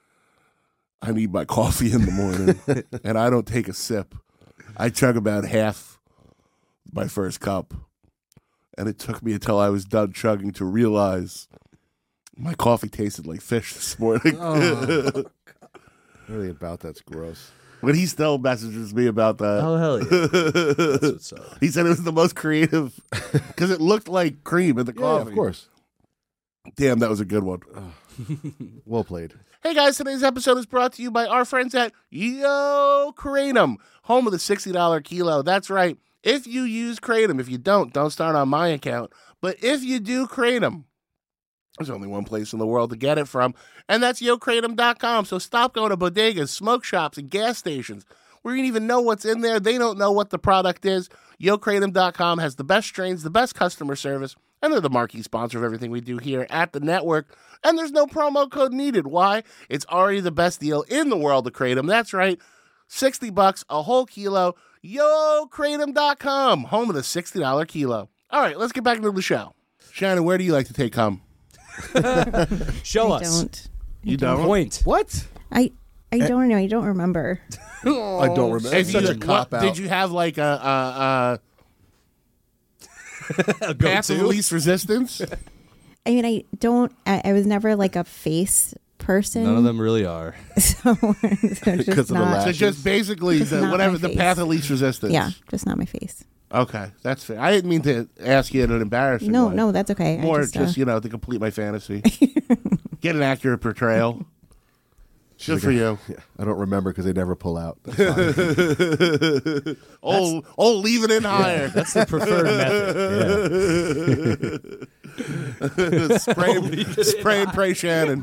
I need my coffee in the morning. And I don't take a sip. I chug about half my first cup. And it took me until I was done chugging to realize my coffee tasted like fish this morning. Oh. really about that's gross. But he still messages me about that. Oh, hell yeah. That's what's up. He said it was the most creative because it looked like cream in the Yeah, coffee. of course. Damn, that was a good one. Well played. Hey guys, today's episode is brought to you by our friends at Yo Kratom, home of the sixty dollars kilo. That's right. If you use Kratom, if you don't, don't start on my account. But if you do Kratom, there's only one place in the world to get it from, and that's yo kratom dot com. So stop going to bodegas, smoke shops, and gas stations where you don't even know what's in there. They don't know what the product is. yo kratom dot com has the best strains, the best customer service, and they're the marquee sponsor of everything we do here at the network. And there's no promo code needed. Why? It's already the best deal in the world of Kratom. That's right. sixty bucks a whole kilo. yo kratom dot com, home of the sixty dollars kilo. All right, let's get back into the show. Shannon, where do you like to take cum? Show I us. don't. You don't? Point. What? I I don't know. I don't remember. I don't remember. If It's such you- a cop what- out. Did you have like a, a, a path of Go-to? least resistance? I mean, I don't. I, I was never like a face person. None of them really are. So, so just Because of the not. lash. So just basically Just the, not whatever my the face. path of least resistance. Yeah, just not my face. Okay, that's fair. I didn't mean to ask you in an embarrassing No, way. no, that's okay. I More just, just, uh, you know, to complete my fantasy. Get an accurate portrayal. Good like for a- you. Yeah, I don't remember because they never pull out. That's fine. Oh, oh, leave it in higher. That's the preferred method. Yeah. spray, spray and pray, Shannon.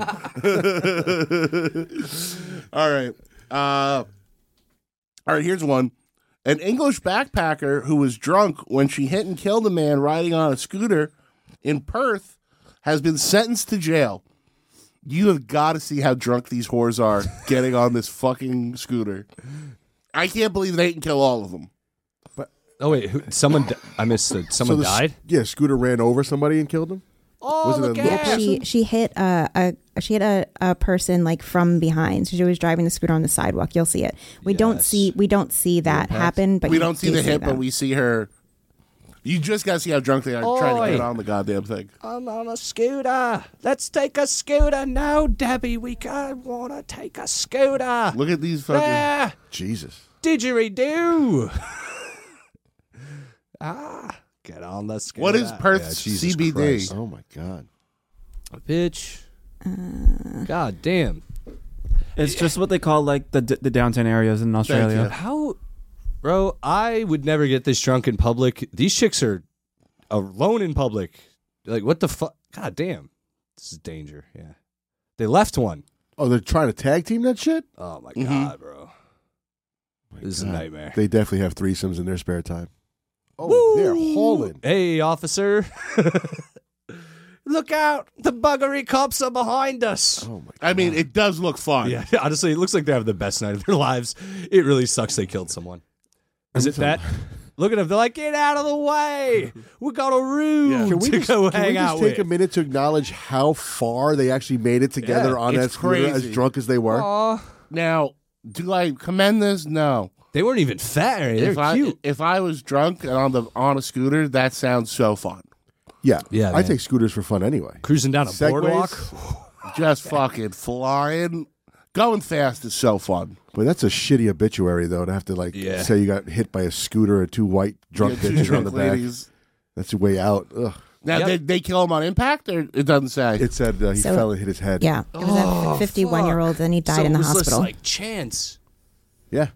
All right. Uh, all right, here's one. An English backpacker who was drunk when she hit and killed a man riding on a scooter in Perth has been sentenced to jail. You have got to see how drunk these whores are getting on this fucking scooter. I can't believe they didn't kill all of them. Oh, wait. Who, someone, di- I missed it. Someone So the- died? Yeah, Scooter ran over somebody and killed him. Oh, Was it a look little at person? She she hit a, a she hit a, a person like from behind. So she was driving the scooter on the sidewalk. You'll see it. We don't Yes. see we don't see that happen, but we you don't see do the hit, them. but we see her. You just got to see how drunk they are trying to Oi. get on the goddamn thing. I'm on a scooter. Let's take a scooter. No, Debbie, we can't want to take a scooter. Look at these fucking. There. Jesus. Didgeridoo. ah, get on the scooter. What is Perth Yeah, Jesus C B D? Christ. Oh my God. Bitch. God damn. It's just what they call like the the downtown areas in Australia. you. How, bro? I would never get this drunk in public. These chicks are alone in public. Like, what the fuck? God damn, this is danger. Yeah, they left one. Oh, they're trying to tag team that shit? Oh my Mhm. god, bro. This is a God. nightmare. They definitely have threesomes in their spare time. Oh, they're hauling. Hey, officer. Look out! The buggery cops are behind us. Oh my! I mean, it does look fun. Yeah, honestly, it looks like they have the best night of their lives. It really sucks they killed someone. Is it that? Look at them. They're like, get out of the way. We got a room Yeah. Can we to just, go can hang we just out take with. a minute to acknowledge how far they actually made it together Yeah, on that it's scooter, as crazy. drunk as they were? Aw. Now, do I commend this? No. They weren't even fat. Or anything. If They're I cute. if I was drunk and on the on a scooter, that sounds so fun. Yeah, Yeah, I man. take scooters for fun anyway. Cruising down a Segways? boardwalk. Just fucking flying, going fast is so fun. But that's a shitty obituary, though, to have to like Yeah. say you got hit by a scooter or two white drunk Yeah, two bitches on drunk the back. ladies. That's the way out. Ugh. Now, Yep. they, they kill him on impact, or it doesn't say? It said uh, he So- fell and hit his head. Yeah, it was a fifty-one-year-old, and he died so in the it was just hospital. like chance. yeah,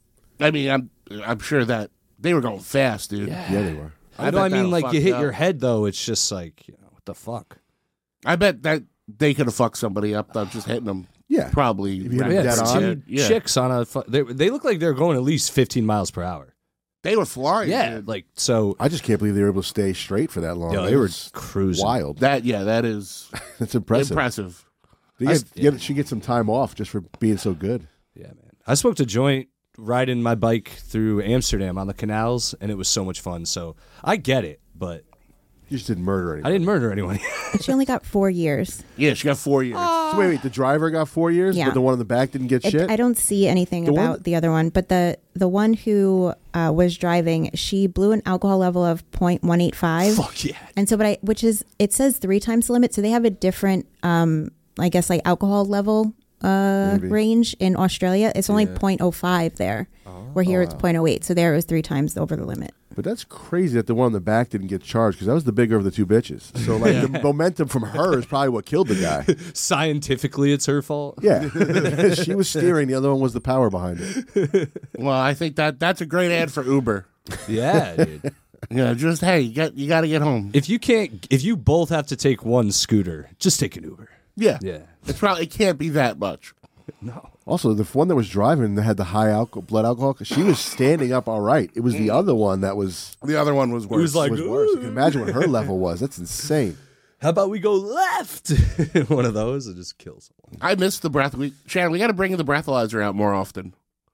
I mean, I'm I'm sure that they were going fast, dude. yeah, they were. I, I know. bet I mean, that'll like fuck you hit up. your head though. It's just like, you know, what the fuck. I bet that they could have fucked somebody up by just hitting them. Yeah. Probably. If you hit wrecked them Yeah, dead it's their on. two shit. Yeah. chicks on a. Fu- they they look like they're going at least fifteen miles per hour. They were flying. Yeah, dude. like so. I just can't believe they were able to stay straight for that long. Yeah, they it were was cruising. wild. that. Yeah, that is That's impressive. impressive. They I get, s- get- she get some time off just for being so good. Yeah, man. I smoked a joint riding my bike through Amsterdam on the canals, and it was so much fun. So I get it, but You just didn't murder anyone. I didn't murder anyone. She only got four years. Yeah, she got four years. Oh. So wait, wait. The driver got four years, Yeah. but the one in the back didn't get It, shit. I don't see anything The one- about the other one, but the the one who uh, was driving, she blew an alcohol level of point one eight five. Fuck yeah. And so, but I, which is, it says three times the limit. So they have a different, um, I guess, like alcohol level uh, Maybe. range in Australia. It's only point oh five there, where here it's point oh eight. So there it was three times over the limit. But that's crazy that the one in the back didn't get charged because that was the bigger of the two bitches. So like the momentum from her is probably what killed the guy. Scientifically, it's her fault. Yeah, she was steering. The other one was the power behind it. Well, I think that that's a great ad for Uber. Yeah, dude. You know, just hey, you got you got to get home. If you can't, if you both have to take one scooter, just take an Uber. Yeah, Yeah. It's probably it can't be that much. No. Also, the one that was driving that had the high alcohol, blood alcohol, she was standing up all right. It was the other one that was The other one was worse. It was like, was worse. You can imagine what her level was. That's insane. How about we go left? One of those and just kill someone. I miss the breath. We Shannon, we got to bring the breathalyzer out more often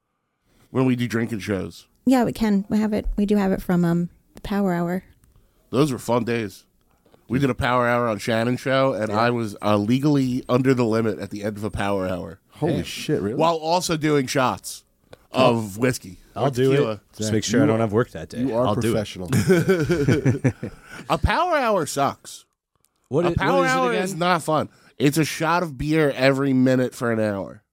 when we do drinking shows. Yeah, we can. We have it. We do have it from um the Power Hour. Those were fun days. We did a power hour on Shannon's show, and I was uh, legally under the limit at the end of a power hour, Holy shit! Really? while also doing shots of whiskey. or I'll do tequila. it. Just make sure I don't have work that day. you are I'll professional. do it. A power hour sucks. What A is, power what is hour it again? is not fun. It's a shot of beer every minute for an hour.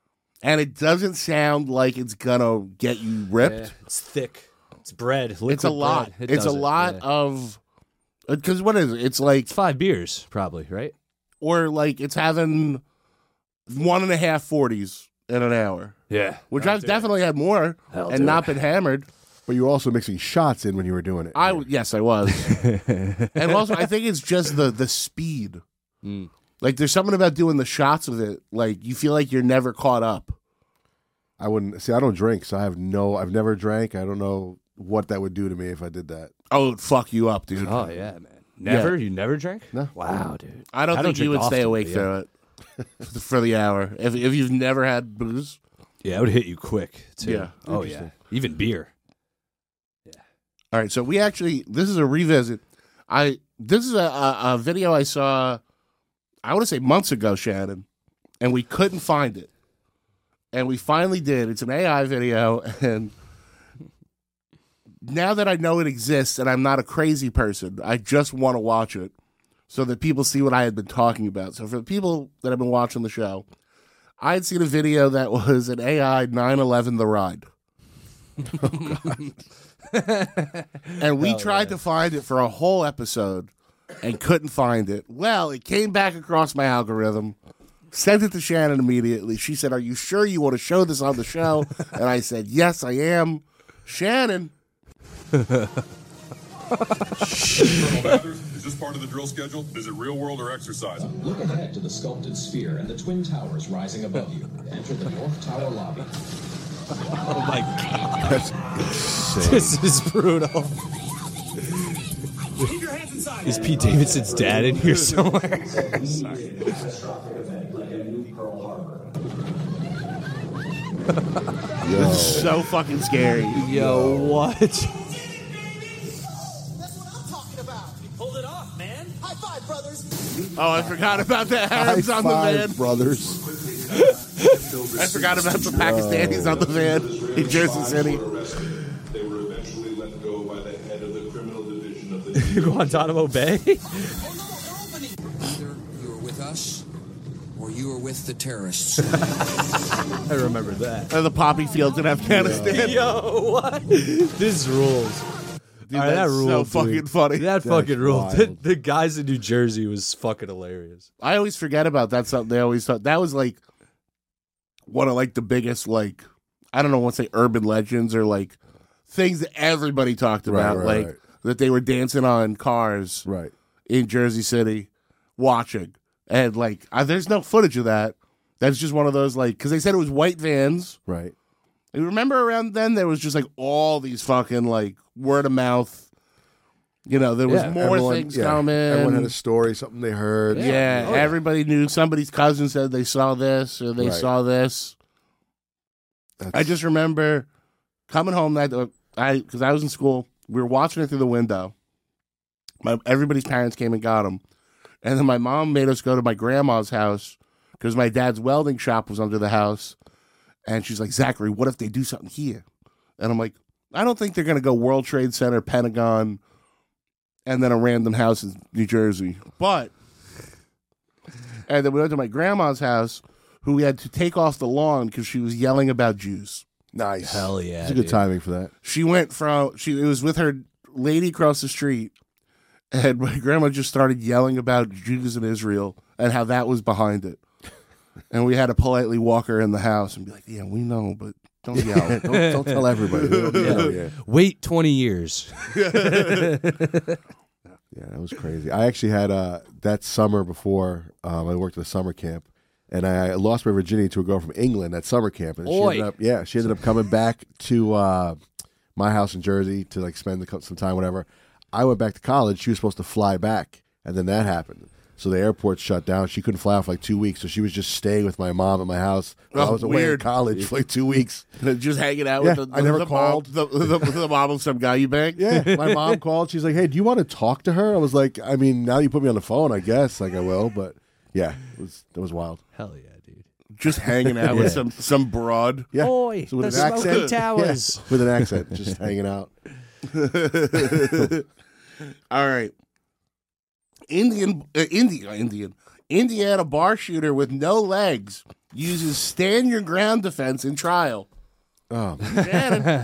And it doesn't sound like it's going to get you ripped. Yeah, it's thick. It's bread. It's a liquid lot. bread. It It's a does it, lot yeah. of... Because what is it? It's like... It's five beers, probably, right? Or like it's having one and a half forties in an hour. Yeah. Which I've definitely had more That'll and do not it. been hammered. But you were also mixing shots in when you were doing it. I w- yes, I was. And also, I think it's just the the speed. Mm. Like, there's something about doing the shots with it. Like, you feel like you're never caught up. I wouldn't see. I don't drink, so I have no. I've never drank. I don't know what that would do to me if I did that. Oh, it'd fuck you up, dude. Oh, yeah, man. Never? You never drank? No. Wow, dude. I don't I think don't you would drink stay often, awake but through it for the hour if if you've never had booze. Yeah, it would hit you quick, too. Yeah. Oh, yeah. Even beer. All right, so we actually this is a revisit. I this is a, a, a video I saw. I want to say months ago, Shannon, and we couldn't find it, and we finally did. It's an A I video, and now that I know it exists, and I'm not a crazy person, I just want to watch it so that people see what I had been talking about. So for the people that have been watching the show, I had seen a video that was an A I nine eleven The Ride. And we tried to find it for a whole episode and couldn't find it. Well, it came back across my algorithm Sent it to Shannon immediately. She said, "Are you sure you want to show this on the show?" And I said, "Yes, I am." Shannon. Colonel Mathers, is this part of the drill schedule? Is it real world or exercise? Look ahead to the sculpted sphere and the twin towers rising above you. Enter the North Tower lobby. Oh my God. That's insane. This is brutal. Is Pete Davidson's dad in here somewhere? Sorry. This is so fucking scary. Yo, what? That's what I'm talking about. You pulled it off, man. High five, brothers. Oh, I forgot about the Arabs High on the five, van. brothers. I forgot about the Pakistanis on the van in Jersey City. They were eventually let go by the head of the criminal division of the Guantanamo Bay? Either you were with us or you were with the terrorists. I remember that. And the poppy fields in Afghanistan. Yo, what? This rules. Dude, All right, that's that ruled, so dude. fucking funny. That That's fucking ruled. The, wild. the guys in New Jersey was fucking hilarious. I always forget about that. Something they always thought that was like one of like the biggest like I don't know want to say urban legends or like things that everybody talked Right, about, right, like right. that they were dancing on cars Right. in Jersey City, watching, and like I, there's no footage of that. That's just one of those like because they said it was white vans. Right. You remember around then there was just like all these fucking like word of mouth. You know, there was Yeah, more everyone- things yeah, coming. Everyone had a story, something they heard. Yeah, Oh, yeah. everybody knew. Somebody's cousin said they saw this or they Right. saw this. That's- I just remember coming home that uh, I because I was in school. We were watching it through the window. My everybody's parents came and got them, and then my mom made us go to my grandma's house because my dad's welding shop was under the house, and she's like, "Zachary, what if they do something here?" And I'm like, "I don't think they're gonna go World Trade Center, Pentagon, and then a random house in New Jersey." But and then we went to my grandma's house, who we had to take off the lawn because she was yelling about Jews. Nice. Hell yeah. It's a good dude. timing for that. She went from she it was with her lady across the street, and my grandma just started yelling about Jews in Israel and how that was behind it. And we had to politely walk her in the house and be like, "Yeah, we know, but don't yell. don't, don't tell everybody. We don't know yet. Wait twenty years. Yeah, that was crazy. I actually had uh, that summer before um, I worked at a summer camp, and I lost my virginity to a girl from England at summer camp. And she Oi. ended up, yeah, she ended up coming back to uh, my house in Jersey to like spend the, some time, whatever. I went back to college. She was supposed to fly back, and then that happened. So the airport shut down. She couldn't fly out for like two weeks, so she was just staying with my mom at my house. while I Oh, was away in weird. college for like two weeks. Just hanging out Yeah, with the, I never the called. Mom, the, the, the mom of some guy you banged. Yeah, my mom called. She's like, "Hey, do you want to talk to her?" I was like, "I mean, now you put me on the phone, I guess, like I will." But yeah, it was it was wild. Hell yeah, dude. Just hanging out with some some broad. Yeah, Oi, so with the an smoking accent, towers. yeah, with an accent, just hanging out. All right. Indian, uh, Indian, Indian, Indiana bar shooter with no legs uses stand your ground defense in trial. Oh, Shannon.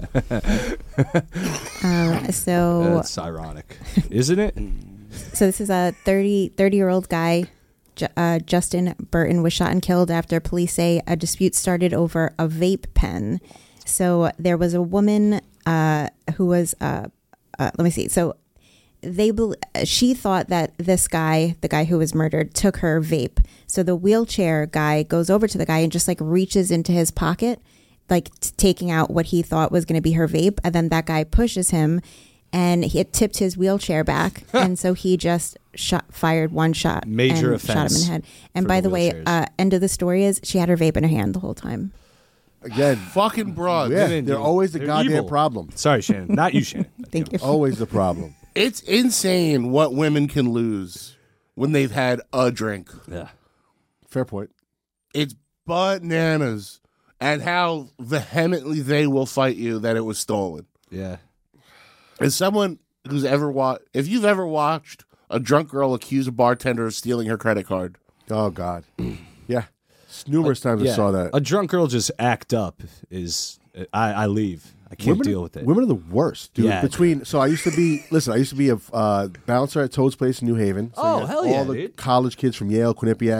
Um, so, That's ironic, isn't it? so this is a thirty, thirty year old guy. Ju- Uh, Justin Burton was shot and killed after police say a dispute started over a vape pen. So there was a woman uh, who was, uh, uh, let me see. So they, bel she thought that this guy, the guy who was murdered, took her vape. So the wheelchair guy goes over to the guy and just like reaches into his pocket, like t- taking out what he thought was going to be her vape. And then that guy pushes him and he it tipped his wheelchair back. And so he just shot, fired one shot. Major and shot him in offense the head. And for by the the way, wheelchairs. uh, end of the story is she had her vape in her hand the whole time. again, Fucking broad. yeah, Women, they're dude. always the They're goddamn evil. problem. Sorry, Shannon. Not you, Shannon. Thank you. Always the problem. It's insane what women can lose when they've had a drink. Yeah. Fair point. It's bananas. And how vehemently they will fight you that it was stolen. Yeah. As someone who's ever watched, if you've ever watched a drunk girl accuse a bartender of stealing her credit card, Oh God, yeah. S- Numerous times Yeah. I saw that. A drunk girl just act up is I, I leave. I can't women, deal with it. Women are the worst, dude. Yeah. Between so I used to be listen, I used to be a uh, bouncer at Toad's Place in New Haven. So Oh, you had hell all yeah, the dude. college kids from Yale, Quinnipiac.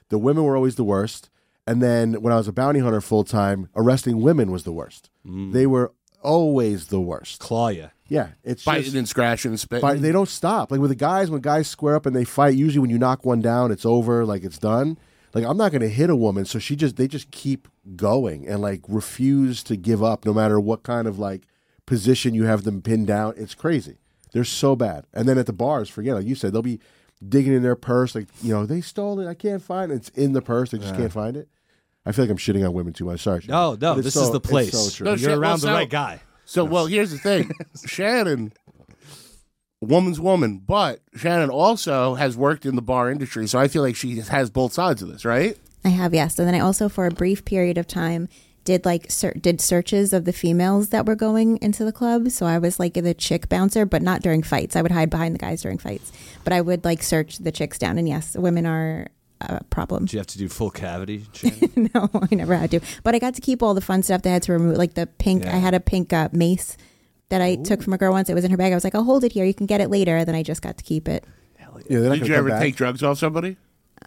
the women were always the worst. And then when I was a bounty hunter full time, arresting women was the worst. Mm. They were always the worst. Claw ya. Yeah, it's biting just, and scratching and spitting. But they don't stop. Like with the guys, when guys square up and they fight, usually when you knock one down, it's over. Like it's done. Like I'm not going to hit a woman, so she just they just keep going and like refuse to give up, no matter what kind of like position you have them pinned down. It's crazy. They're so bad. And then at the bars, forget like you said, they'll be digging in their purse, like you know they stole it. I can't find it. It's in the purse. They just Yeah. can't find it. I feel like I'm shitting on women too much. Sorry. No, no, But it's this so- is the it's place. so true. No, You're shit, around well, the so- right guy. So, well, here's the thing. Shannon, woman's woman, but Shannon also has worked in the bar industry, so I feel like she has both sides of this, right? I have, yes. And then I also, for a brief period of time, did like ser- did searches of the females that were going into the club. So I was like the chick bouncer, but not during fights. I would hide behind the guys during fights, but I would like search the chicks down. And yes, women are a problem. Do you have to do full cavity, Shannon? No, I never had to. But I got to keep all the fun stuff they had to remove, like the pink. Yeah. I had a pink uh, mace that I took from a girl once. It was in her bag. I was like, I'll hold it here. You can get it later. Then I just got to keep it. Yeah, they're not Did gonna you come ever back. take drugs off somebody?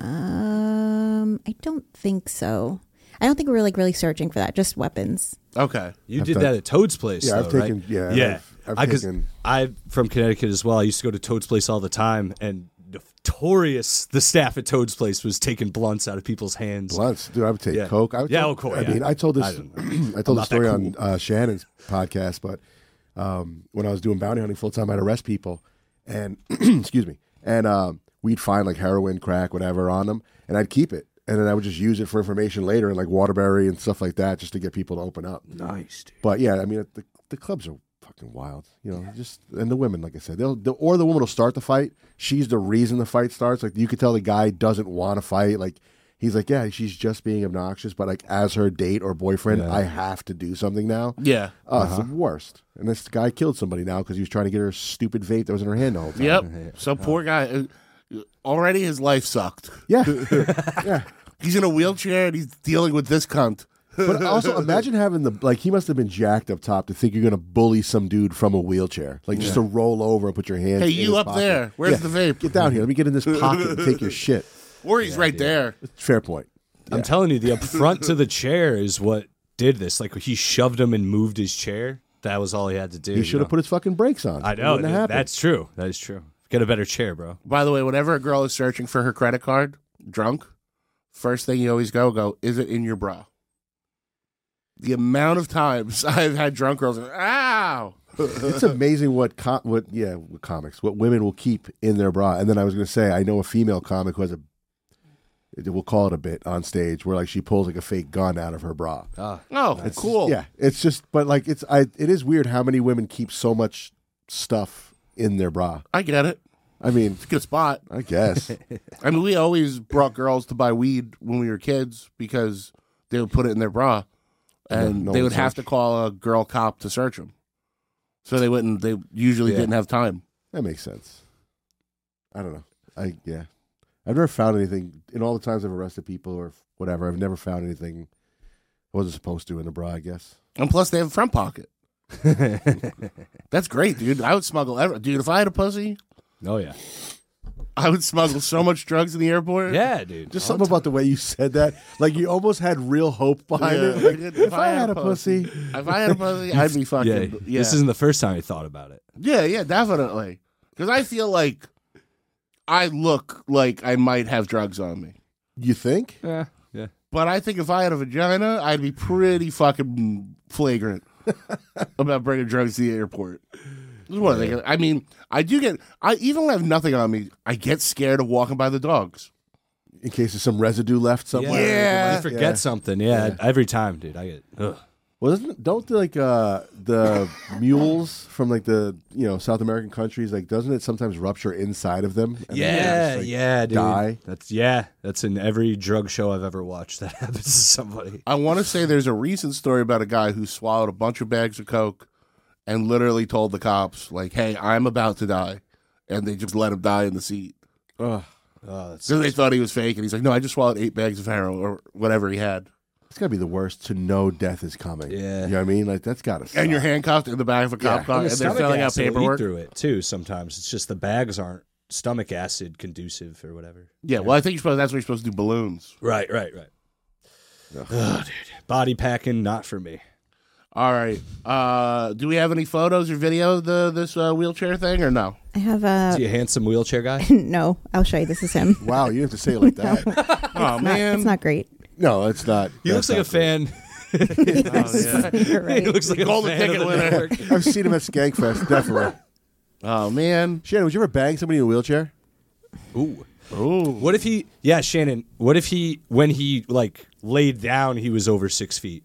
Um, I don't think so. I don't think we were like really searching for that. Just weapons. Okay. You I've did done- that at Toad's place, Yeah, though, I've taken- right? yeah, yeah. I've- I've I, 'cause taken- I'm from Connecticut as well. I used to go to Toad's place all the time, and notorious the staff at Toad's place was taking blunts out of people's hands. Blunts, dude. I would take Yeah. coke. I would Yeah, take, of course, I yeah. mean, I told this. I I, don't know. told I'm the not story that on uh, Shannon's podcast, but um, when I was doing bounty hunting full time, I'd arrest people, and excuse me, and um, we'd find like heroin, crack, whatever on them, and I'd keep it, and then I would just use it for information later, and like Waterbury and stuff like that, just to get people to open up. Nice, dude. But yeah, I mean, the the clubs are fucking wild, you know. Just and the women, like I said, they'll, they'll or the woman will start the fight. She's the reason the fight starts. Like you could tell the guy doesn't want to fight. Like he's like, yeah, she's just being obnoxious. But like as her date or boyfriend, Yeah. I have to do something now. Yeah. Oh, it's the worst. And this guy killed somebody now because he was trying to get her a stupid vape that was in her hand the whole time. Yep. So poor guy. uh, Already his life sucked. Yeah. yeah. He's in a wheelchair and he's dealing with this cunt. But also imagine having the like he must have been jacked up top to think you're gonna bully some dude from a wheelchair. Like just to roll over and put your hands Hey, in you his up pocket. there. Where's the vape? Get down here. Let me get in this pocket and take your shit. Or he's right there. Fair point. I'm telling you, the up front to the chair is what did this. Like he shoved him and moved his chair. That was all he had to do. He should have put his fucking brakes on. I It know. wouldn't have happened. That's true. That is true. Get a better chair, bro. By the way, whenever a girl is searching for her credit card, drunk, first thing you always go, go, is it in your bra? The amount of times I've had drunk girls, ow! It's amazing what com- what yeah what comics what women will keep in their bra. And then I was going to say I know a female comic who has a we'll call it a bit on stage where like she pulls like a fake gun out of her bra. Ah, Oh, It's- cool. Yeah, it's just but like it's I it is weird how many women keep so much stuff in their bra. I get it. I mean, It's a good spot. I guess. I mean, we always brought girls to buy weed when we were kids because they would put it in their bra, and No- no they one would have search. to call a girl cop to search them. So they wouldn't. They usually Yeah. didn't have time. That makes sense. I don't know. I yeah. I've never found anything in all the times I've arrested people or whatever. I've never found anything I wasn't supposed to in the bra, I guess. And plus, they have a front pocket. That's great, dude. I would smuggle every dude. If I had a pussy, Oh yeah. I would smuggle so much drugs in the airport. Yeah, dude. Just something about the way you said that. Like you almost had real hope behind Yeah. it. Like, If if I had a pussy. if I had a pussy, I'd be fucking. Yeah, Yeah, This isn't the first time I thought about it. yeah, yeah, definitely. Because I feel like I look like I might have drugs on me. You think? Yeah. Yeah. But I think if I had a vagina, I'd be pretty fucking flagrant about bringing drugs to the airport. This is what I think. I mean, I do get. I even when I have nothing on me, I get scared of walking by the dogs. In case there's some residue left somewhere. Yeah. You forget Yeah. something. Yeah, every time, dude. I get. Ugh. Well, doesn't don't the, like uh, the mules from like the you know South American countries like doesn't it sometimes rupture inside of them? And then they Yeah, just, like, yeah, dude. die? That's yeah. That's in every drug show I've ever watched. That happens to somebody. I want to say there's a recent story about a guy who swallowed a bunch of bags of coke and literally told the cops, like, "Hey, I'm about to die," and they just let him die in the seat. Ugh. Oh, that's So they thought he was fake, and he's like, "No, I just swallowed eight bags of heroin or whatever he had." It's gotta be the worst to know death is coming. Yeah. You know what I mean? Like that's gotta suck. And you're handcuffed in the back of a cop Yeah. car, and, the they're stomach filling out acid will eat paperwork. through it too. Sometimes it's just the bags aren't stomach acid conducive or whatever. Yeah, well, I think you're supposed, that's what you're supposed to do, balloons. Right, right, right. Oh, dude. Body packing, not for me. All right. Uh, do we have any photos or video of the, this uh, wheelchair thing or no? I have a... Is he a handsome wheelchair guy? No, I'll show you. This is him. Wow, you have to say it like that. Oh, It's man. Not, it's not great. No, it's not. He looks like a fan. Oh, yeah. You're right. He looks like a Golden fan ticket of the winner. network. I've seen him at Skankfest, definitely. Oh, man. Shannon, would you ever bang somebody in a wheelchair? Ooh. Ooh. What if he, yeah, Shannon, what if he, when he, like, laid down, he was over six feet?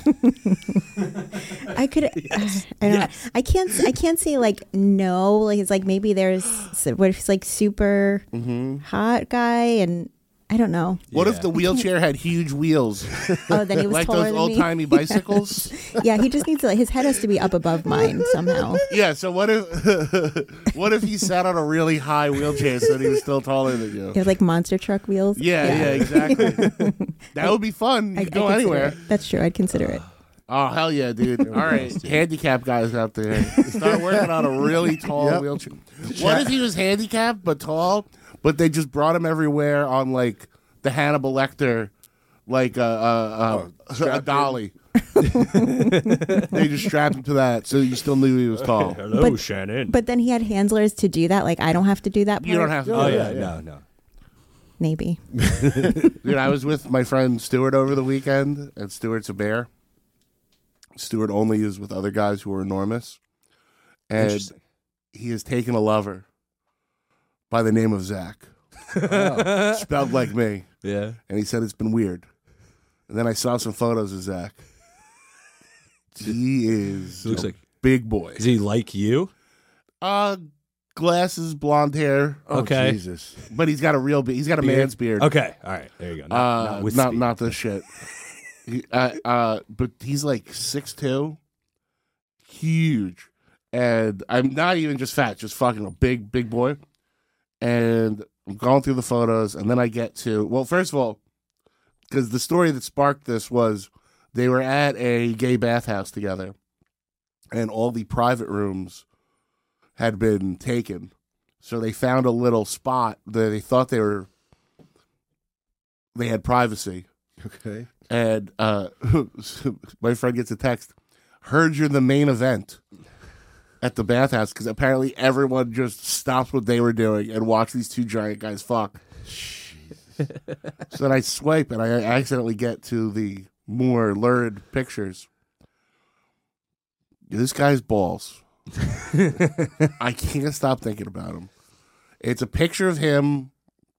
I could. Yes. I don't Yes. know. I can't. I can't say like no. Like it's like maybe there's what if he's like super Mm-hmm. hot guy and I don't know. What Yeah. if the wheelchair had huge wheels? Oh, then he was like taller those than old me. timey bicycles? Yeah, he just needs to. Like, his head has to be up above mine somehow. Yeah, so what if what if he sat on a really high wheelchair so that he was still taller than you? He has like monster truck wheels. Yeah, yeah, exactly. That would be fun. You I, could go I'd consider anywhere. it. That's true. I'd consider it. Oh, hell yeah, dude. All right, handicap guys out there. Start working on a really tall Yep. wheelchair. What if he was handicapped but tall, but they just brought him everywhere on, like, the Hannibal Lecter, like, uh, uh, uh, a dolly. They just strapped him to that so you still knew he was tall. Hello, But- Shannon. But then he had handlers to do that. Like I don't have to do that. Part. You don't have to. oh, do yeah, that. no, no. Maybe. Dude, I was with my friend Stuart over the weekend, and Stuart's a bear. Stuart only is with other guys who are enormous. And Interesting. he has taken a lover by the name of Zach. Spelled like me. Yeah. And he said it's been weird. And then I saw some photos of Zach. He is He looks a like- big boy. Is he like you? Uh, glasses, blonde hair. Oh, Okay. Jesus. But he's got a real beard. He's got a Beard? man's beard. Okay, all right, there you go. Not, Uh, not with not speed. not this shit. He, uh, uh, but he's like six two, huge, and I'm not even just fat, just fucking a big big boy. And I'm going through the photos, and then I get to well, first of all, because the story that sparked this was they were at a gay bathhouse together, and all the private rooms had been taken, so they found a little spot that they thought they were they had privacy. Okay. And uh, my friend gets a text, heard you're the main event at the bathhouse, because apparently everyone just stopped what they were doing and watched these two giant guys fuck. So then I swipe and I accidentally get to the more lurid pictures. This guy's balls. I can't stop thinking about him. It's a picture of him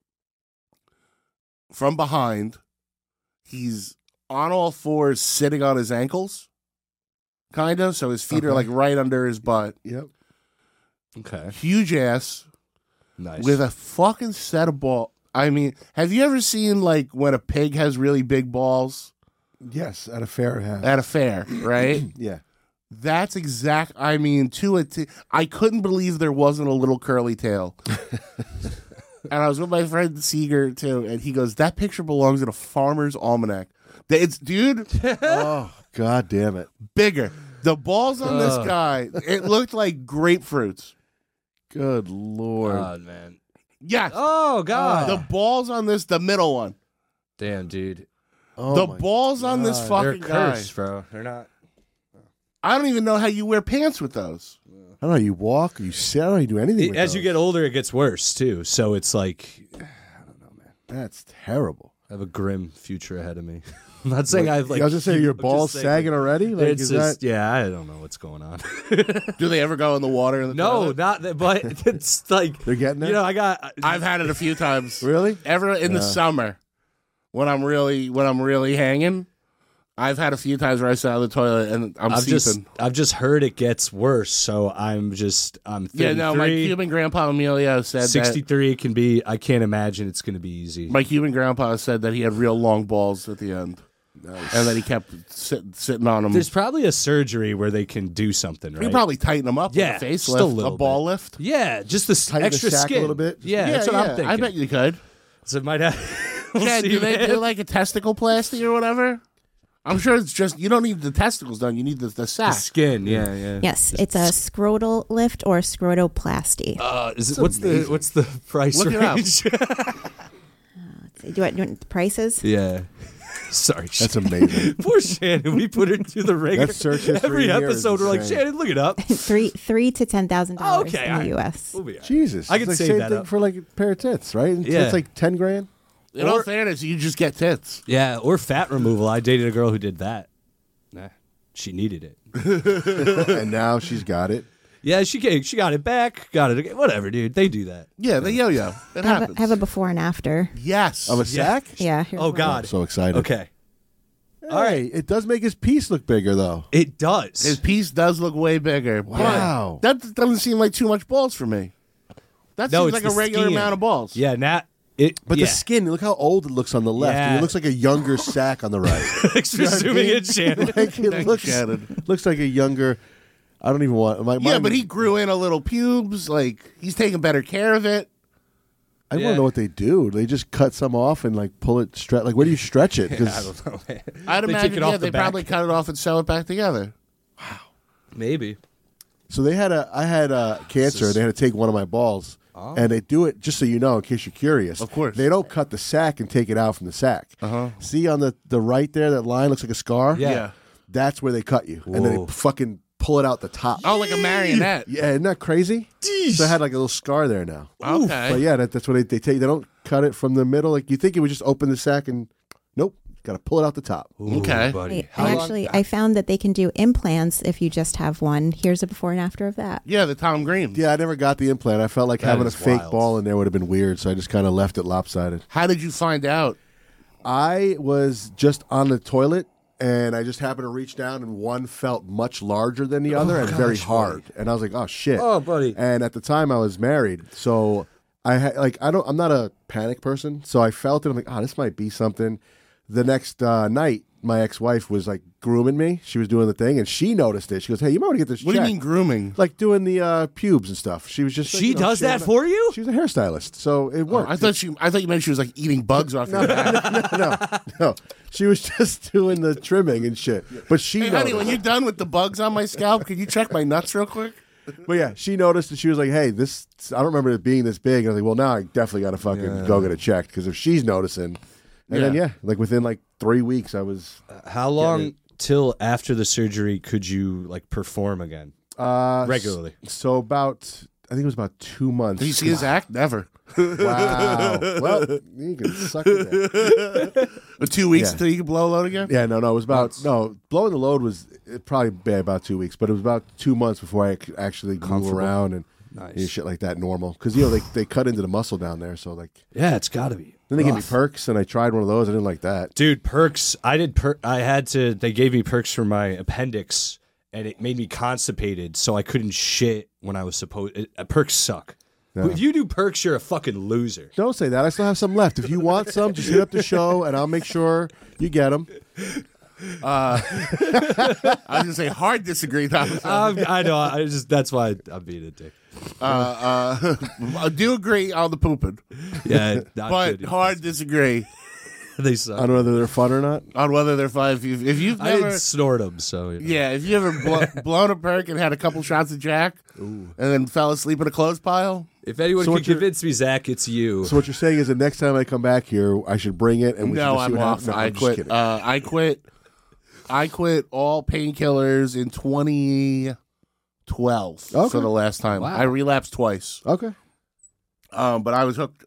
from behind. He's on all fours sitting on his ankles, kind of. So his feet are Okay. like right under his butt. Yep. Okay, Huge ass nice. with a fucking set of ball. I mean, have you ever seen like when a pig has really big balls Yes, at a fair house. at a fair, right? Yeah. That's exact. I mean, to a t- I couldn't believe there wasn't a little curly tail. And I was with my friend Seeger too, and he goes, "That picture belongs in a farmer's almanac." It's dude, Oh, God damn it. bigger. The balls on this Ugh. guy, it looked like grapefruits. Good Lord. God, man. Yes, Oh God. the balls on this, the middle one. Damn, dude. oh the my balls on this God. They're fucking guy. cursed, bro. They're not. I don't even know how you wear pants with those. I don't know. You walk, you sit, I don't know. You do anything. with As you those. get older, it gets worse too. So it's like That's terrible. I have a grim future ahead of me. I'm not saying I have like. I was just saying your I'm just balls saying, sagging like, already. Like, it's is just, that? yeah, I don't know what's going on. Do they ever go in the water? In the no, toilet? not that, but it's like They're getting there. you know, I got. I've had it a few times. Really? Ever in the Yeah. summer when I'm really when I'm really hanging, I've had a few times where I sat on the toilet and I'm I've seeping. just I've just heard it gets worse, so I'm just I'm yeah, no, my thirty-three, Cuban grandpa Emilio said that sixty-three can be. I can't imagine it's going to be easy. my Cuban grandpa said that he had real long balls at the end, and that he kept sit, sitting on them. There's probably a surgery where they can do something, You right? could probably tighten them up Yeah, with a facelift, just a little a ball bit. lift. Yeah, just the s- Tighten the extra sack a skin little bit? Yeah, Yeah, that's what yeah, I'm thinking. I bet you could. So it might have. We'll Chad, see, do they man. do like a testicle plasty or whatever? I'm sure it's just you don't need the testicles done. You need the, the sack. The skin, yeah, yeah. Yes, it's a scrotal lift or scrotoplasty. Uh, is it, what's the what's the price Look range? it up. Do I do you want the prices? Yeah. Sorry, That's amazing. Poor Shannon. We put her through the ringer. That search history Every here is episode, we're like, insane. Shannon, look it up. three three to ten thousand dollars Okay, in all the right. U S. We'll be all right. Jesus, I could it's like save same that thing up. for like a pair of tits, right? It's, Yeah. it's like ten grand. In all fairness, you just get tits. Yeah, or fat removal. I dated a girl who did that. Nah, she needed it. And now she's got it. Yeah, she got, she got it back. Got it again. Whatever, dude. They do that. Yeah, the yo-yo. It I have, happens. a, have a before and after. yes. Of a sack? Yeah. here's Oh one. God. I'm so excited. Okay. All right. It does make his piece look bigger, though. It does. His piece does look way bigger. Wow. But that doesn't seem like too much balls for me. That No, seems it's like a the regular skin. amount of balls. Yeah, not it. But yeah. the skin, look how old it looks on the left. Yeah. It looks like a younger sack on the right. Thanks for zooming in, Shannon. Like it Thank you, looks, Shannon. looks like a younger. I don't even want. My, Yeah, mine- but he grew in a little pubes. Like, he's taking better care of it. I Yeah. want to know what they do. They just cut some off and like pull it stretch. Like, where do you stretch it? 'Cause I don't know, man. I'd They take imagine, it yeah, off the they back. probably cut it off and sew it back together. Maybe. So they had a. I had uh, cancer. and They had to take one of my balls, and they do it just so you know, in case you're curious. Of course. they don't cut the sack and take it out from the sack. Uh-huh. See on the the right there, that line looks like a scar. Yeah. Yeah. That's where they cut you, and then Whoa. they fucking pull it out the top. Oh, like a marionette. Yeah, isn't that crazy? So I had like a little scar there now. Okay. But yeah, that, that's what they, they take. They don't cut it from the middle. Like you think it would just open the sack and nope, got to pull it out the top. Ooh, Okay. buddy. I, How I long- actually I found that they can do implants if you just have one. Here's a before and after of that. Yeah, the Tom Green. Yeah, I never got the implant. I felt like That having a is fake wild. ball in there would have been weird, so I just kind of left it lopsided. How did you find out? I was just on the toilet and I just happened to reach down and one felt much larger than the other and very hard. And I was like, "Oh shit." Oh, buddy. And at the time I was married, so I had like I don't I'm not a panic person, so I felt it. I'm like, "Oh, this might be something." The next uh, night, my ex-wife was like grooming me. She was doing the thing and she noticed it. She goes, "Hey, you might want to get this What do you checked." mean grooming? Like doing the uh, pubes and stuff. She was just like, She you know, does that had a- for you? She's a hairstylist, so it Oh, worked. I thought she. I thought you meant she was like eating bugs off your back. no, no. She was just doing the trimming and shit. But she Hey, noticed. honey, when you're done with the bugs on my scalp, could you check my nuts real quick? But yeah, she noticed and she was like, "Hey, this I don't remember it being this big." And I was like, "Well, now I definitely got to fucking go get it checked because if she's noticing." And then Yeah. yeah, like within like three weeks, I was How long till after the surgery could you like perform again uh, regularly? So about I think it was about two months. Did you see his act? Never. Wow. Well, you can suck it. There. But two weeks Yeah. until you can blow a load again? Yeah, no, no. It was about no blowing the load was it probably been about two weeks, but it was about two months before I could actually move around and Nice. you know, shit like that normal. Because you know they they cut into the muscle down there, so like Yeah, it's got to be. then they gave me rough. perks, and I tried one of those. I didn't like that. Dude, perks. I did per. I had to. They gave me perks for my appendix, and it made me constipated, so I couldn't shit when I was supposed. It, uh, perks suck. If you do perks, you're a fucking loser. Don't say that. I still have some left. If you want some, just hit up the show, and I'll make sure you get them. Uh, I was gonna say hard disagree, Thomas. Um, I know. I just that's why I'm being a dick. Uh, uh, I do agree on the pooping, Yeah, not but good. hard disagree They suck. I don't know whether they're fun or not. on whether they're fun. If you've, if you've I never, didn't snort them, so you know. yeah, if you ever blo- blown a perk and had a couple shots of Jack, and then fell asleep in a clothes pile, If anyone So can what you're- convince me, Zach, it's you. So what you're saying is the next time I come back here, I should bring it, and we no, should just see I'm what off. happens. No, I I'm just quit. kidding. Uh, I quit. I quit all painkillers in twenty twelve Okay. for the last time. Wow. I relapsed twice. Okay. Um, but I was hooked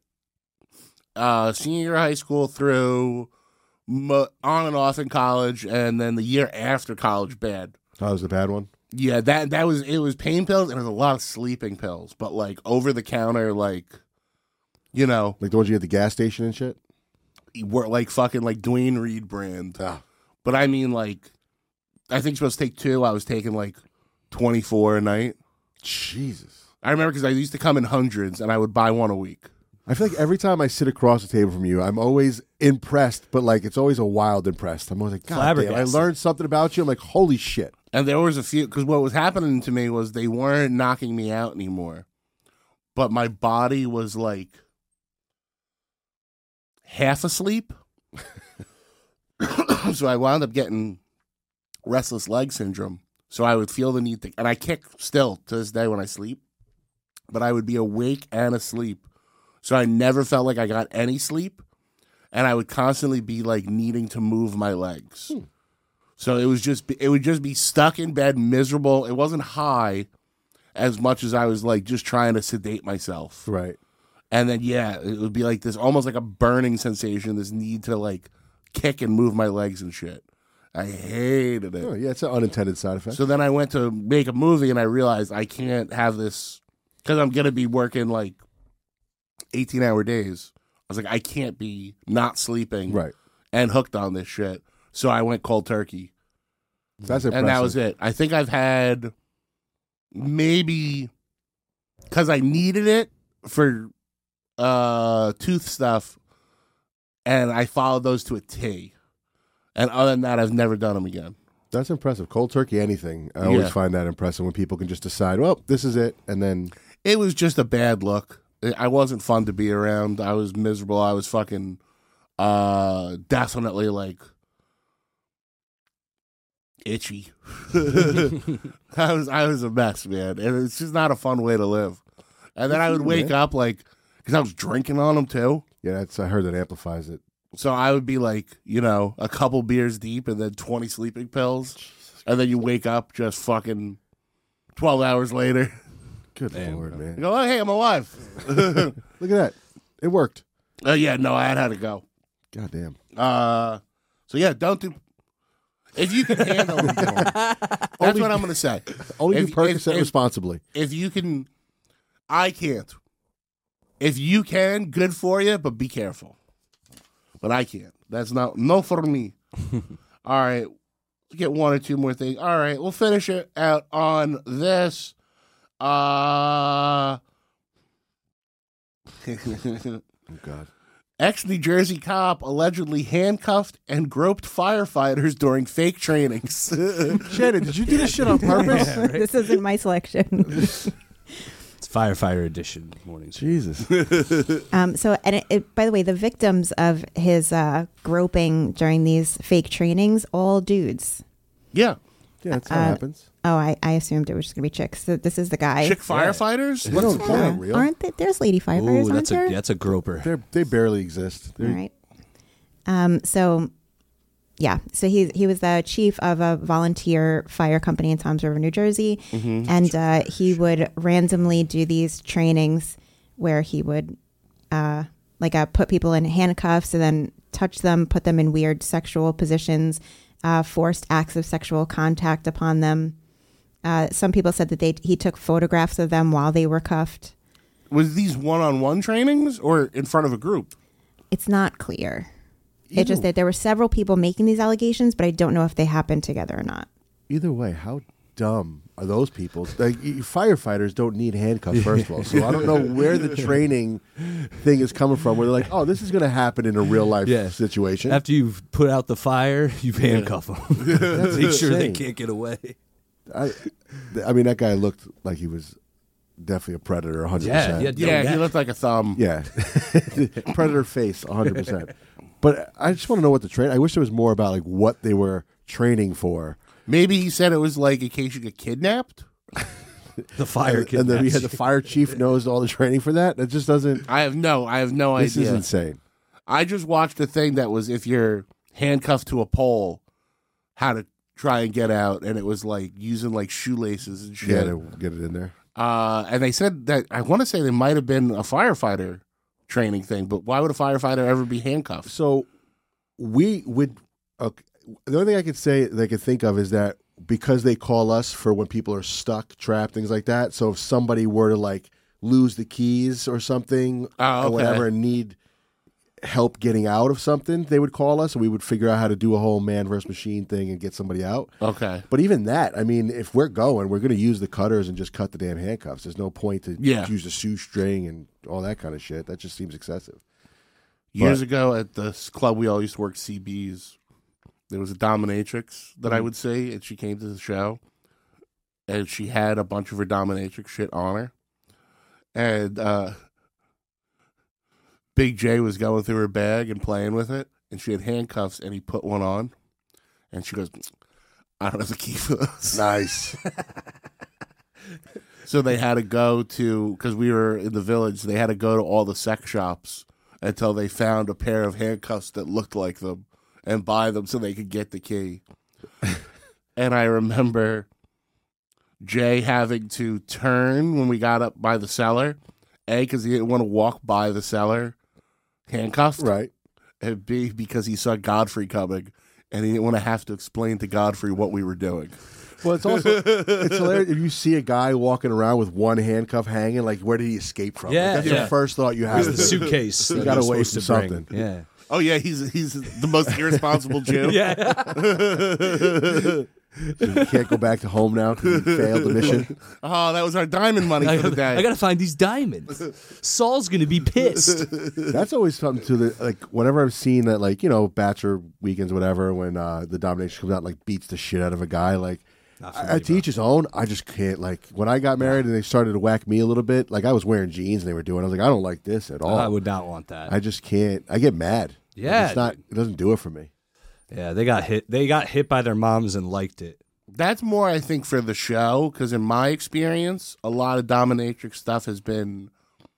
uh, senior year of high school through mo- on and off in college, and then the year after college, bad. That was the bad one. Yeah, that that was it. Was pain pills and it was a lot of sleeping pills, but like over the counter, like you know, Like the ones you at the gas station and shit. were like fucking like Dwayne Reed brand. Ah. But I mean, like, I think you're supposed to take two. I was taking like twenty-four a night. Jesus. I remember because I used to come in hundreds, and I would buy one a week. I feel like every time I sit across the table from you, I'm always impressed, but like it's always a wild impressed. I'm always like, God damn, I Flabbergasted. learned something about you. I'm like, holy shit. And there was a few, because what was happening to me was they weren't knocking me out anymore. But my body was like half asleep. So I wound up getting restless leg syndrome. So I would feel the need to, and I kick still to this day when I sleep, but I would be awake and asleep. So I never felt like I got any sleep, and I would constantly be like needing to move my legs. Hmm. So it was just, it would just be stuck in bed, miserable. It wasn't high as much as I was like just trying to sedate myself. Right. And then, yeah, it would be like this, almost like a burning sensation, this need to like kick and move my legs and shit. I hated it. Oh, yeah, it's an unintended side effect. So then I went to make a movie and I realized I can't have this because I'm going to be working like eighteen hour days. I was like, I can't be not sleeping right. and hooked on this shit. So I went cold turkey. That's impressive. And that was it. I think I've had maybe, because I needed it for uh, tooth stuff, and I followed those to a T. And other than that, I've never done them again. That's impressive. Cold turkey, anything. I always Yeah. find that impressive when people can just decide, well, this is it, and then... It was just a bad look. I wasn't fun to be around. I was miserable. I was fucking uh, definitely like itchy. I was I was a mess, man. And it's just not a fun way to live. And then I would wake up like, because I was drinking on them too. Yeah, that's, I heard that amplifies it. So I would be like, you know, a couple beers deep and then twenty sleeping pills. And then you wake up just fucking twelve hours later. Good Lord, man. You go, oh, hey, I'm alive. Look at that. It worked. Uh, yeah, no, I had had to go. God damn. Uh, so, yeah, don't do... If you can handle it, that's Only- what I'm going to say. Only If- do Percocet if- if- responsibly. If you can... I can't. If you can, good for you, but be careful. But I can't. That's not... No for me. All right. Let's get one or two more things. All right. We'll finish it out on this. Uh... Oh, God. Ex-New Jersey cop allegedly handcuffed and groped firefighters during fake trainings. Shannon, did you do this shit on purpose? Yeah, right? This isn't my selection. It's firefighter edition mornings. Jesus. Um, so, and it, it, by the way, the victims of his uh, groping during these fake trainings, all dudes. Yeah. Yeah, that's how it Uh, happens. Oh, I, I assumed it was just gonna be chicks. So this is the guy. Chick firefighters? They What's don't, the they're point? not real. Aren't they? There's lady fighters, Ooh, aren't that's there? a that's a groper. They're, they barely exist. All They're, right. Um. So, yeah. So he he was the chief of a volunteer fire company in Toms River, New Jersey, Mhm. and uh, he would randomly do these trainings where he would, uh, like, uh, put people in handcuffs and then touch them, put them in weird sexual positions, uh, forced acts of sexual contact upon them. Uh, some people said that they he took photographs of them while they were cuffed. Was these one-on-one trainings or in front of a group? It's not clear. Either- It's just that there were several people making these allegations, but I don't know if they happened together or not. Either way, how dumb are those people? Like, y- firefighters don't need handcuffs, first of all. So I don't know where the training thing is coming from, where they're like, oh, this is going to happen in a real life Yeah. situation. After you've put out the fire, you handcuff them. That's Make sure they insane. can't get away. I, I mean, that guy looked like he was definitely a predator, one hundred Yeah, percent. yeah, Yeah, yeah. he looked like a thumb. Yeah. Predator face, one hundred percent. But I just want to know what the train. I wish there was more about like what they were training for. Maybe he said it was like in case you get kidnapped. The fire and, and then we had the fire chief knows all the training for that. It just doesn't. I have no, I have no This idea. is insane. I just watched a thing that was if you're handcuffed to a pole, how to try and get out, and it was like using like shoelaces and shit. Yeah, to get it in there. Uh, and they said that I want to say they might have been a firefighter training thing, but why would a firefighter ever be handcuffed? So we would. Okay, the only thing I could say they could think of is that because they call us for when people are stuck, trapped, things like that. So if somebody were to like lose the keys or something Oh, or okay. whatever and need help getting out of something, they would call us and we would figure out how to do a whole man versus machine thing and get somebody out. Okay. But even that, I mean, if we're going, we're going to use the cutters and just cut the damn handcuffs. There's no point to Yeah. use the shoestring and all that kind of shit. That just seems excessive. Years But- ago at this club we all used to work, C B's, there was a dominatrix that I would see, and she came to the show, and she had a bunch of her dominatrix shit on her. And uh, Big J was going through her bag and playing with it, and she had handcuffs, and he put one on. And she goes, I don't have the key for this. Nice. So they had to go to, because we were in the village, they had to go to all the sex shops until they found a pair of handcuffs that looked like them and buy them so they could get the key. And I remember Jay having to turn when we got up by the cellar, A, because he didn't want to walk by the cellar handcuffed. Right. And B, because he saw Godfrey coming and he didn't want to have to explain to Godfrey what we were doing. Well, it's also it's hilarious if you see a guy walking around with one handcuff hanging. Like, where did he escape from? Yeah, like, that's yeah. the first thought you have. It was the suitcase. He that got he was away from supposed to bring. something. Yeah. Oh yeah, he's he's the most irresponsible Jew. Yeah. So you can't go back to home now because you failed the mission. Oh, that was our diamond money I for the gotta, day. I gotta find these diamonds. Saul's gonna be pissed. That's always something to the like. Whenever I've seen that, like you know, bachelor weekends, whatever, when uh, the domination comes out, and, like beats the shit out of a guy, like. I, me, to each his own. I just can't like when I got married and they started to whack me a little bit. Like I was wearing jeans and they were doing. I was like, I don't like this at all. I would not want that. I just can't. I get mad. Yeah, it's not. It doesn't do it for me. Yeah, they got hit. They got hit by their moms and liked it. That's more, I think, for the show, because in my experience, a lot of dominatrix stuff has been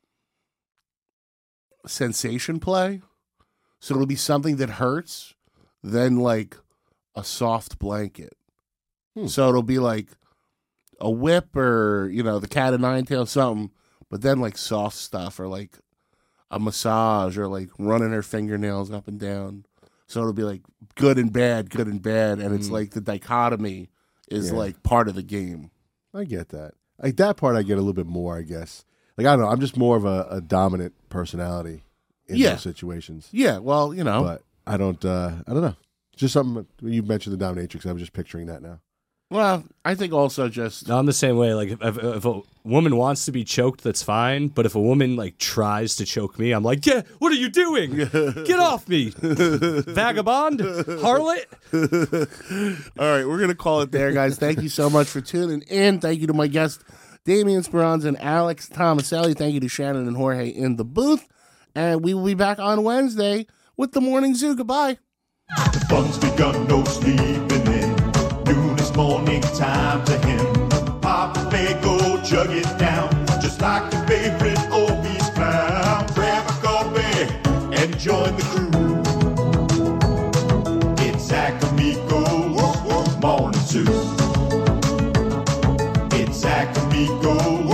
sensation play. So it'll be something that hurts, then like a soft blanket. Hmm. So it'll be like a whip or, you know, the cat of nine tails, something, but then like soft stuff or like a massage or like running her fingernails up and down. So it'll be like good and bad, good and bad. And it's Mm. like the dichotomy is Yeah. like part of the game. I get that. Like that part, I get a little bit more. I guess. Like I don't know. I'm just more of a, a dominant personality in Yeah. those situations. Yeah, well, you know. But I don't. Uh, I don't know. Just something you mentioned the dominatrix. I was just picturing that now. Well, I think also just No, I'm the same way. Like if, if, if a woman wants to be choked, that's fine. But if a woman like tries to choke me, I'm like, yeah, what are you doing? Get off me, vagabond, harlot. All right, we're gonna call it there, guys. Thank you so much for tuning in. Thank you to my guests, Damian Speranza and Alex Tomaselli. Thank you to Shannon and Jorge in the booth, and we will be back on Wednesday with the Morning Zoo. Goodbye. The fun's begun, no sleeping in. Noon is morning time to him. Pop a bagel, chug it down, just like your favorite Obie's clown. Grab a coffee and join the crew. It's Zach Amigo's Morning Zoo. It's Zach Amigo's